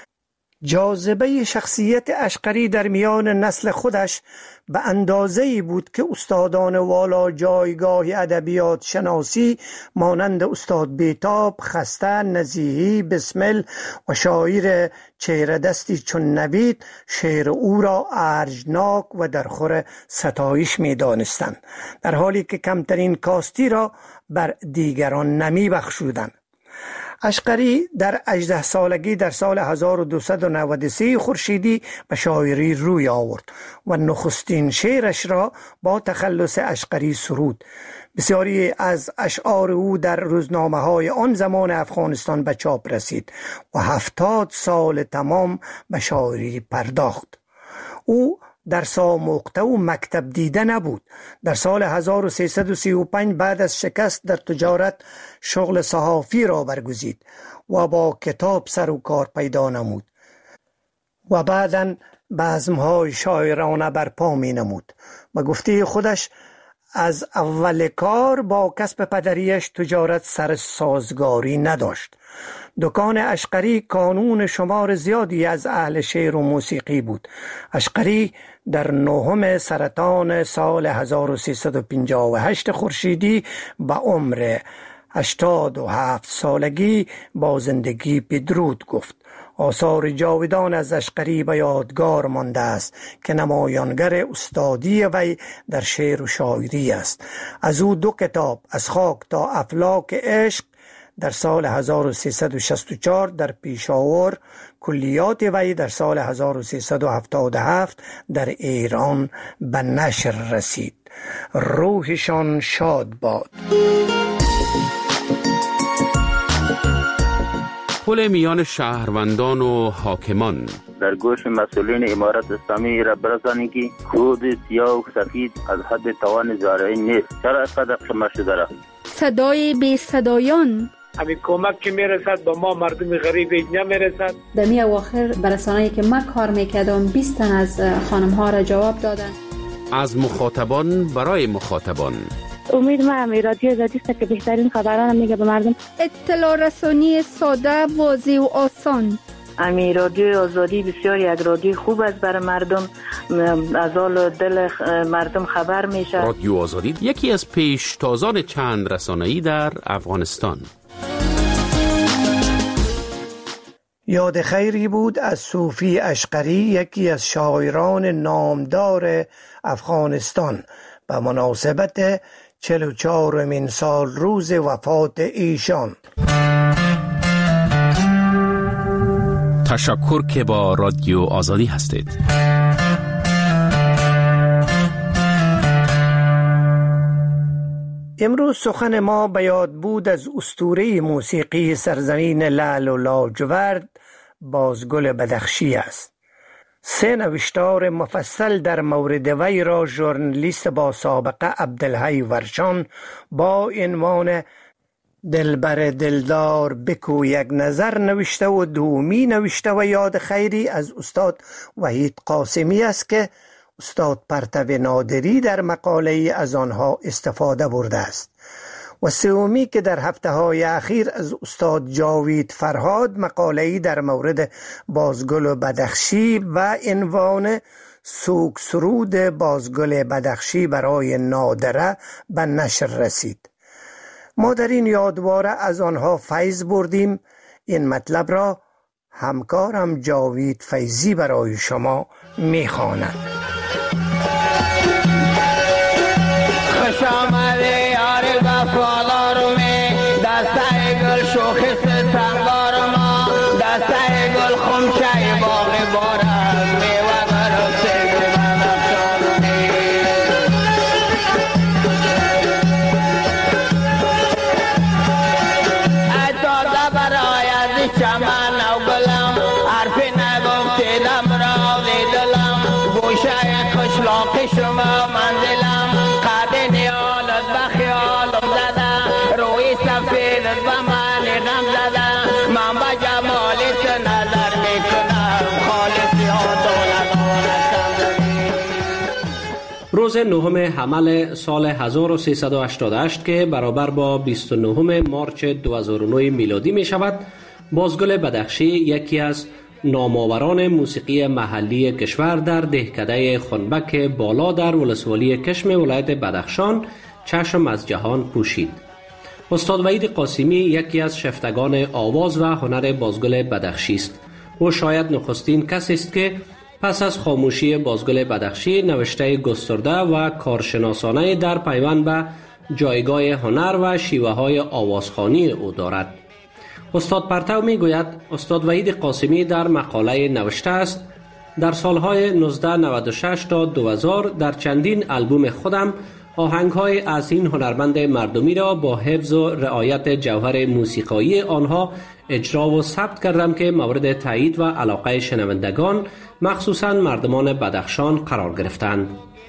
جاذبه شخصیت اشقری در میان نسل خودش به اندازه‌ای بود که استادان والا جایگاه ادبیات شناسی مانند استاد بیتاب، خسته، نزیهی، بسمل و شاعر چهره دستی چون نوید شعر او را ارجناک و در خور ستایش می دانستند، در حالی که کمترین کاستی را بر دیگران نمی بخشودند. اشقری در هجده سالگی در سال هزار و دویست و نود و سه خورشیدی به شاعری روی آورد و نخستین شعرش را با تخلص اشقری سرود. بسیاری از اشعار او در روزنامه‌های آن زمان افغانستان به چاپ رسید و هفتاد سال تمام به شاعری پرداخت. او در ساموخته و مکتب دیده نبود. در سال هزار و سیصد و سی و پنج بعد از شکست در تجارت شغل صحافی را برگزید و با کتاب سر و کار پیدا نمود و بعداً بزم‌های شاعرانه برپا می نمود. به گفته خودش از اول کار با کسب پدریش تجارت سر سازگاری نداشت. دکان اشقری کانون شمار زیادی از اهل شعر و موسیقی بود. اشقری در نهم سرطان سال هزار و سیصد و پنجاه و هشت خورشیدی به عمر هشتاد و هفت سالگی با زندگی بدرود گفت. آثار جاودان از اشقری به یادگار مانده است که نمایانگر استادی وی در شعر و شاعری است. از او دو کتاب، از خاک تا افلاک عشق در سال هزار و سیصد و شصت و چهار در پیشاور، کلیات وی در سال هزار و سیصد و هفتاد و هفت در ایران به نشر رسید. روحشان شاد باد. پل میان شهروندان و حاکمان. در گوش مسئولین امارت اسلامی را برسانید که کود سیاه و سفید از حد توان زارعین نیست. چرا اینقدر شما شده را؟ صدای بی صدایان. همین کمک که میرسد به ما مردم غریب نمیرسد. در می اواخر برسانه‌ای که ما کار میکردم بیست تن از خانم ها را جواب دادن. از مخاطبان برای مخاطبان. امید ما هم رادیو آزادی است که بهترین خبران میگه به مردم. اطلاع رسانی ساده، واضح و آسان. امی رادیو آزادی بسیار یک رادیو خوب است برای مردم، از حال دل مردم خبر میشه. رادیو آزادی یکی از پیشتازان چند رسانه‌ای در افغانستان. یاد خیری بود از صوفی اشقری، یکی از شاعران نامدار افغانستان، به مناسبت چهل و چهارمین سال روز وفات ایشان. تشکر که با رادیو آزادی هستید. امروز سخن ما به یاد بود از اسطوره موسیقی سرزمین لعل و لاجورد، بازگل بدخشی است. سه نوشتار مفصل در مورد وی را ژورنالیست با سابقه عبدالحی ورشان با عنوان دلبر دلدار بکو یک نظر نوشته و دومی نوشته و یاد خیری از استاد وحید قاسمی است که استاد پرتو نادری در مقاله از آنها استفاده برده است، و سومی که در هفته های اخیر از استاد جاوید فرهاد مقاله‌ای در مورد بازگل و بدخشی و عنوان سوگ سرود بازگل بدخشی برای نادره به نشر رسید. ما در این یادواره از آنها فیض بردیم. این مطلب را همکارم جاوید فیضی برای شما میخواند. خوش آمده یار وفادار می، دسته گل شوخی ستمگار ما، دسته گل خمچه باغ بارم میوه برسه من افشان می. اتازه برای از چمن و گلم، حرفی نگفتیدم را دیدلم، گوشه قشلاق شما منزلم، قد نیالت به خیالم زده، روی سفیدت به من غم زده، من به جمالت نظر میکنم، خالصی ها دولت روز نهم حمل سال هزار و سیصد و هشتاد و هشت که برابر با بیست و نهم مارچ دو هزار و نه میلادی می شود، بازگل بدخشی یکی از نامآوران موسیقی محلی کشور در دهکده خنبک بالا در ولسوالی کشم ولایت بدخشان چشم از جهان پوشید. استاد وحید قاسمی یکی از شفتگان آواز و هنر بازگل بدخشی است. او شاید نخستین کسی است که پس از خاموشی بازگل بدخشی نوشته گسترده و کارشناسانه در پیوند به جایگاه هنر و شیوه های آوازخوانی او دارد. استاد پرتو می گوید استاد وحید قاسمی در مقاله نوشته است: در سالهای نوزده نود و شش تا دو هزار در چندین البوم خودم آهنگهای از این هنرمند مردمی را با حفظ و رعایت جوهر موسیقایی آنها اجرا و ثبت کردم که مورد تایید و علاقه شنوندگان مخصوصا مردمان بدخشان قرار گرفتند.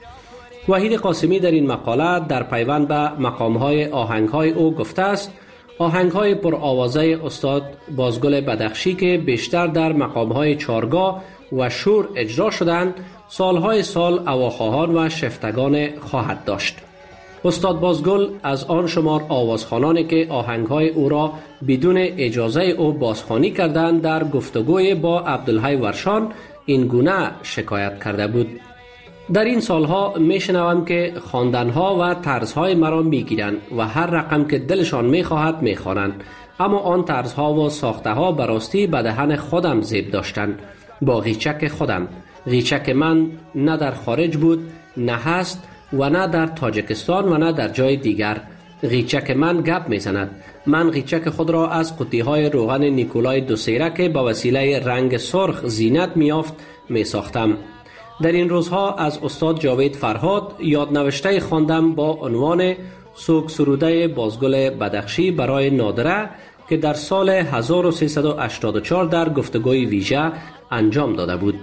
وحید قاسمی در این مقاله در پیوند به مقامهای آهنگهای او گفته است: آهنگهای پر آوازه استاد بازگل بدخشی که بیشتر در مقامهای چارگاه و شور اجرا شدند، سالهای سال اواخواهان و شفتگان خواهد داشت. استاد بازگل از آن شمار آوازخوانانی که آهنگهای او را بدون اجازه او بازخوانی کردند در گفتگوی با عبدالحی ورشان این گونه شکایت کرده بود: در این سالها میشنوم که خواندنها و طرزهای مرا میگیرند و هر رقم که دلشان میخواهد میخوانند، اما آن طرزها و ساخته‌ها براستی به دهن خودم زیب داشتند، با غیچک خودم. غیچک من نه در خارج بود، نه هست و نه در تاجیکستان و نه در جای دیگر. غیچک من گپ میزند. من غیچک خود را از قطیهای روغن نیکولای دوسیره که با وسیله رنگ سرخ زینت میافت میساختم. در این روزها از استاد جاوید فرهاد یادنوشته خواندم با عنوان سوگ سروده بازگل بدخشی برای نادره که در سال هزار و سیصد و هشتاد و چهار در گفتگوی ویژه انجام داده بود.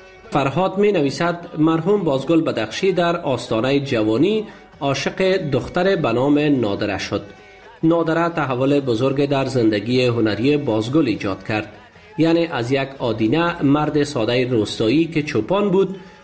فرهاد می نویسد مرحوم بازگل بدخشی در آستانه جوانی عاشق دختر به نام نادره شد. نادره تحول بزرگ در زندگی هنری بازگل ایجاد کرد. یعنی از یک آدینه مرد ساده روستایی که چوپان بود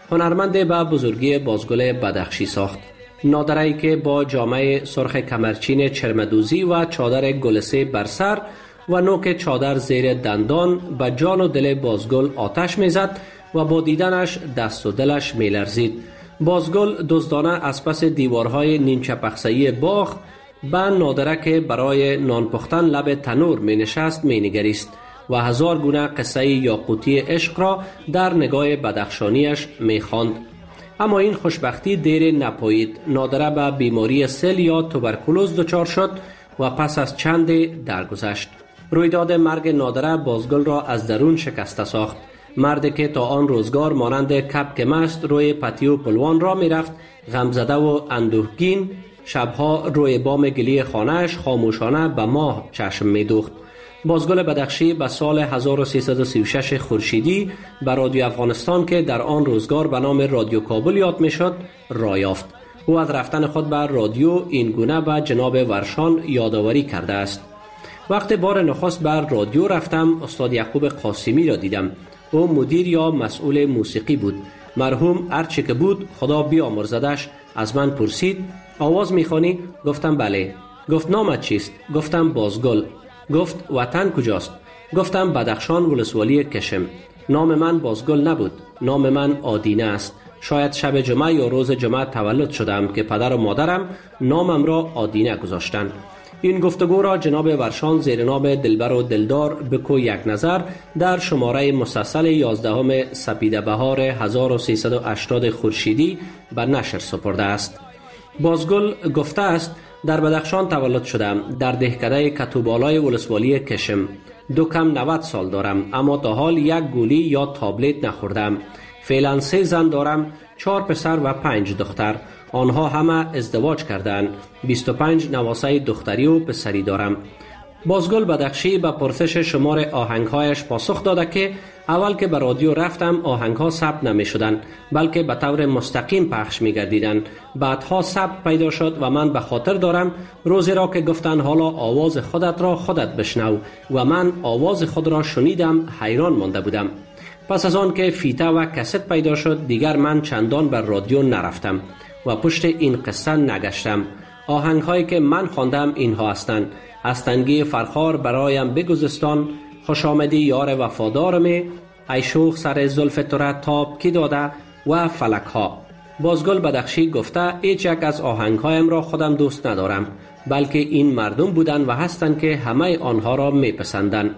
هنرمند به بزرگی بازگل بدخشی ساخت. نادره‌ای که با جامعه سرخ کمرچین چرمدوزی و چادر گلسه بر سر و نوک چادر زیر دندان به جان و دل بازگل آتش میزد و با دیدنش دست و دلش میلرزید. بازگل دزدانه از پس دیوارهای نیمچه پخسه‌ای باغ به نادره که برای نان پختن لب تنور می نشست می نگریست و هزار گونه قصه یاقوتی عشق را در نگاه بدخشانیش می خواند. اما این خوشبختی دیر نپایید. نادره به بیماری سل یا توبرکولوز دچار شد و پس از چند درگذشت. رویداد مرگ نادره بازگل را از درون شکسته ساخت. مردی که تا آن روزگار مانند کپک مست روی پتیو پلوان را می رفت، غمزده و اندوهگین، شبها روی بام گلی خانهش خاموشانه به ماه چشم می دوخت. بازگل بدخشی به سال هزار و سیصد و سی و شش خورشیدی به رادیو افغانستان که در آن روزگار به نام رادیو کابل یاد می شد راه یافت. او از رفتن خود به رادیو این گونه به جناب ورشان یادآوری کرده است: وقتی بار نخست بر رادیو رفتم استاد یعقوب قاسمی را دیدم. او مدیر یا مسئول موسیقی بود. مرحوم هرچی که بود خدا بیامرزدش از من پرسید آواز میخوانی؟ گفتم بله. گفت نامت چیست؟ گفتم بازگل. گفت وطن کجاست؟ گفتم بدخشان ولسوالی کشم. نام من بازگل نبود، نام من آدینه است. شاید شب جمعه یا روز جمعه تولد شدم که پدر و مادرم نامم را آدینه گذاشتند. این گفتگو را جناب ورشان زیر نام دلبر و دلدار بکو یک نظر در شماره مسلسل یازدهم سپیده بهار هزار و سیصد و هشتاد خورشیدی به نشر سپرده است. بازگل گفته است در بدخشان تولد شدم، در دهکده کتوبالای ولسوالی کشم. دو کم نود سال دارم اما تا حال یک گولی یا تابلت نخوردم. فعلا سه زن دارم، چهار پسر و پنج دختر. آنها همه ازدواج کردند. بیست و پنج نواسه دختری و پسری دارم. بازگل بدخشی به پرسش شمار آهنگهایش پاسخ داده که اول که به رادیو رفتم آهنگها ثبت نمی شدن بلکه به طور مستقیم پخش می گردیدن. بعدها ثبت پیدا شد و من به خاطر دارم روزی را که گفتن حالا آواز خودت را خودت بشنو و من آواز خود را شنیدم حیران مانده بودم. پس از آن که فیته و کست پیدا شد دیگر من چندان بر رادیو نرفتم و پشت این قصه نگشتم. آهنگ هایی که من خواندم اینها هستند: از تنگی فرخار برایم بگذستان، خوش آمدی یار وفادارمی، ای شوخ سر زلف تو را تاب کی داده و فلک ها. بازگل بدخشی گفته هیچ یک از آهنگ هایم را خودم دوست ندارم بلکه این مردم بودند و هستند که همه آنها را میپسندند.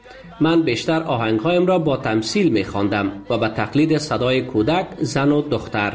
من بیشتر آهنگ هایم را با تمثیل میخواندم و به تقلید صدای کودک، زن و دختر.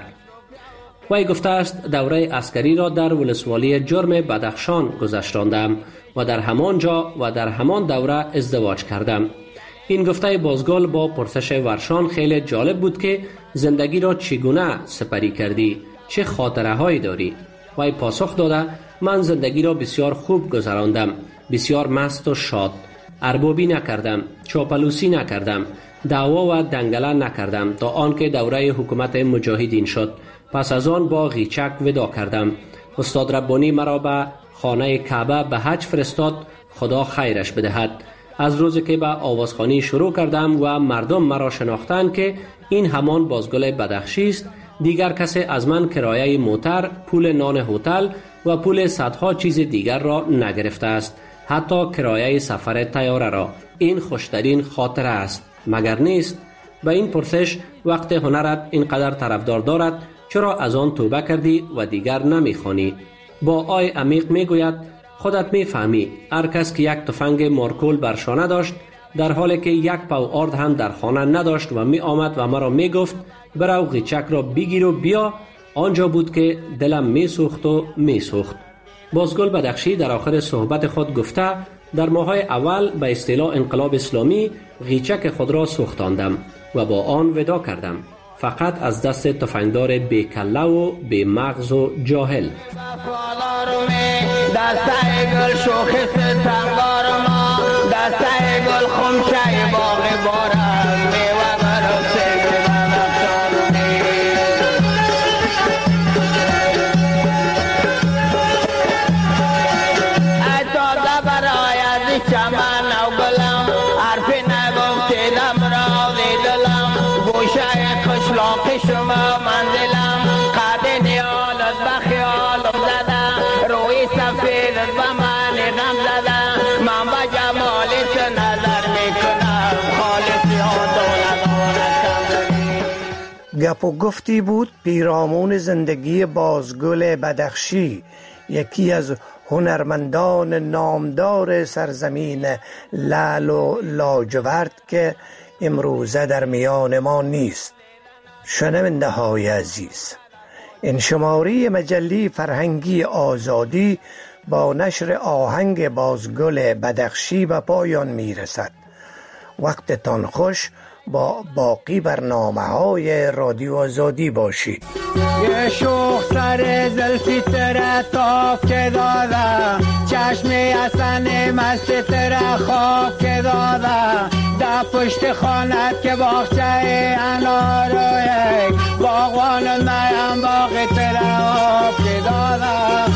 وی گفته است دوره عسکری را در ولسوالی جرم بدخشان گذشتاندم و در همان جا و در همان دوره ازدواج کردم. این گفته بازگل با پرسش ورشان خیلی جالب بود که زندگی را چگونه سپری کردی؟ چه خاطره هایی داری؟ وی پاسخ داده من زندگی را بسیار خوب گذراندم، بسیار مست و شاد. اربابی نکردم، چاپلوسی نکردم، دعوا و دنگله نکردم تا آنکه دوره حکومت مجاهدین شد. پس از آن با غیچک ودا کردم. استاد ربانی مرا به خانه کعبه به حج فرستاد، خدا خیرش بدهد. از روزی که به آوازخوانی شروع کردم و مردم مرا شناختند که این همان بازگل بدخشی است، دیگر کسی از من کرایه موتر، پول نان هتل و پول صدها چیز دیگر را نگرفته است، حتی کرایه سفر طیاره را. این خوشترین خاطره است مگر نیست؟ به این پرسش وقت هنرت اینقدر طرفدار دارد چرا از آن توبه کردی و دیگر نمیخوانی؟ با آی عمیق میگوید خودت میفهمی هر کس که یک تفنگ مارکول بر شانه داشت در حالی که یک پاو آرد هم در خانه نداشت و می آمد و مرا می گفت برو غیچک را بگیر و بیا، آنجا بود که دلم می سوخت و می سوخت. بازگل بدخشی در آخر صحبت خود گفته در ماهای اول به اصطلاح انقلاب اسلامی غیچک خود را سوختاندم و با آن ودا کردم، فقط از دست تفنگدار بی کله و بی مغز و جاهل. دسته گل شوخ ستمگار ما، دسته گل خمشه باغ بارم میوه برو سیگری بدخشانونی. ای تازه برای از چمن و گلم، حرفی نگفتیدم را وی دلم، گوشه قشلاق شما گپ و گفتی بود پیرامون زندگی بازگل بدخشی، یکی از هنرمندان نامدار سرزمین لعل و لاجورد که امروزه در میان ما نیست. شنونده های عزیز، این شماره مجله فرهنگی آزادی با نشر آهنگ بازگل بدخشی به پایان می رسد. وقتتان خوش، با باقی برنامه های رادیو آزادی باشید. یه شوخ سر زلفی تره تاف که داده، چشم حسن مست تره خواب که داده، در پشت خانت که باغچه اناروی، باغوان نیم باغ تره آب که داده.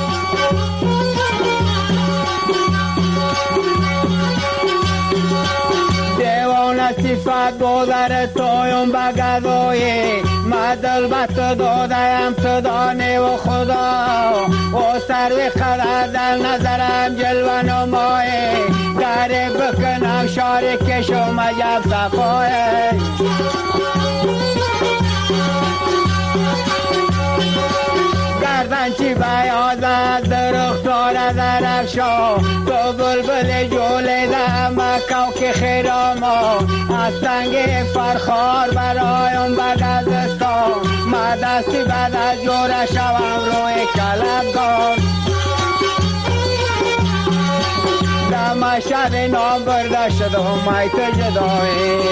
صفت بودر تویم بگذوی، مدل بست دادیم تو دانه و خدا، و سر و قدر در نظرم جلوه نمایی، در بکنم شار کشو مجب صفایی. گردن چی بیازد درختار درفشا، تو بلبل جوله ده مکو که خیراما، از سنگ فرخار برایم بدازستان، ما دستی بد از جوره شوم روی کلبگان. دم شب نام برده شده همه تو جدایی،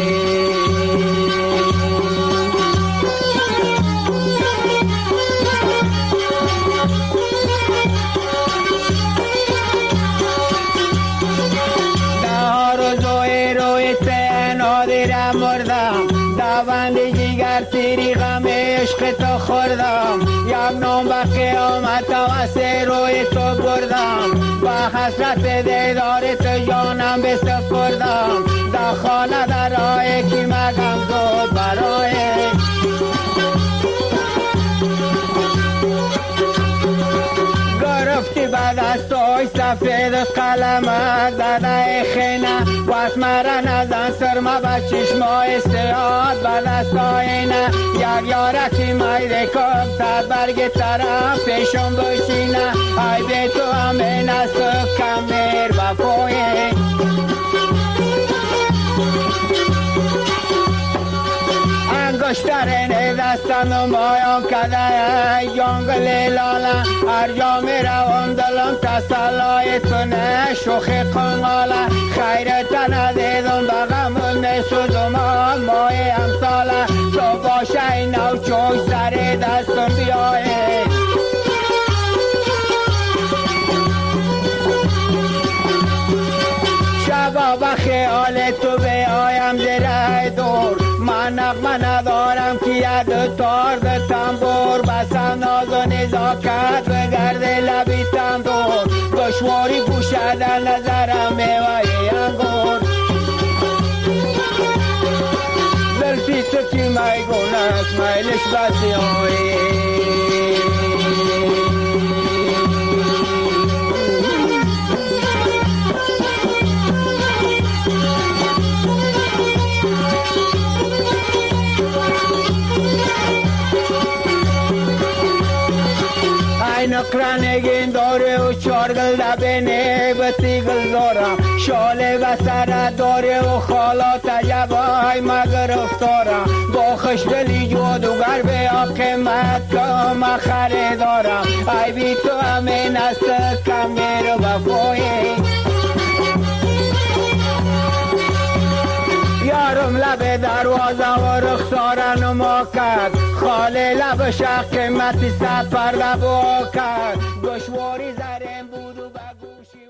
مردم دوند جیگر تیری غم عشق تو خوردم، یک نام به قیامت و سه روی تو بردم، با حسرت دیدار تو جانم بسپردم، در خانه در راه کی مگم زود برای. گرفتی بعد از توی سفید قلمت داده خینه، واسه مرا نزن سرما با چشمای سیاد بعد از توینه، یک یارکی میده کب تا برگ طرف پیشم بشینه، ای به تو همین از تو کمیر بپویه. انگشترین دستم نمایم کده جنگل لاله، هر جا می روم دلم تسلای تو نه شوخ قناله، خیرت ندیدم بغمون می سوزم مای امساله، تو باشه این نو چوش سر دستم بیایه. شبا با خیال تو بیایم زیر دور، من نغمه ندارم که ید تار ده تنبور، بسم ناز و نزاکت بگرد لبی تندور، دشواری پوشه در نظرم میوه انگور. زلفی تو که میگونه است میلش بسی هایی، نقرانگین داره و چارگل دبینه بسیگل دارم، شاله و سر داره و خالات عجبای مگرفتارم، با خوشدلی جادوگر به قیمت کم خریدارم، ای بی تو همین است کمیر وفایی. یارم لب دروازه و رخسار نما کرد، خاله لب شق قیمتی صد پرده با کرد، دشواری زرین بود و بگوشی.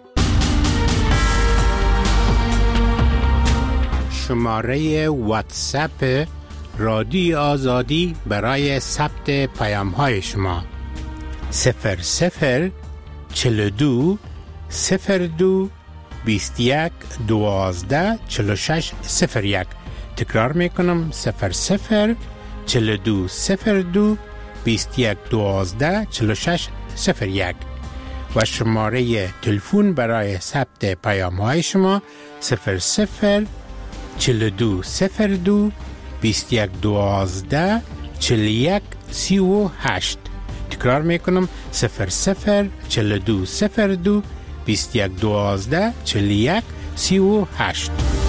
شماره واتساپ رادیو آزادی برای ثبت پیام های شما صفر صفر چل دو صفر دو بیست یک دوازده چل و شش صفر یک. تکرار میکنم صفر صفر چل دو صفر دو بیست یک دوازده چل و شش صفر یک و شماره تلفن برای ثبت پیام های شما صفر صفر چل دو صفر دو بیست و یک دوازده چهل و یک سی و هشت. تکرار میکنم صفر صفر چهل و دو صفر دو بیست و یک دوازده چهل و یک سی و هشت.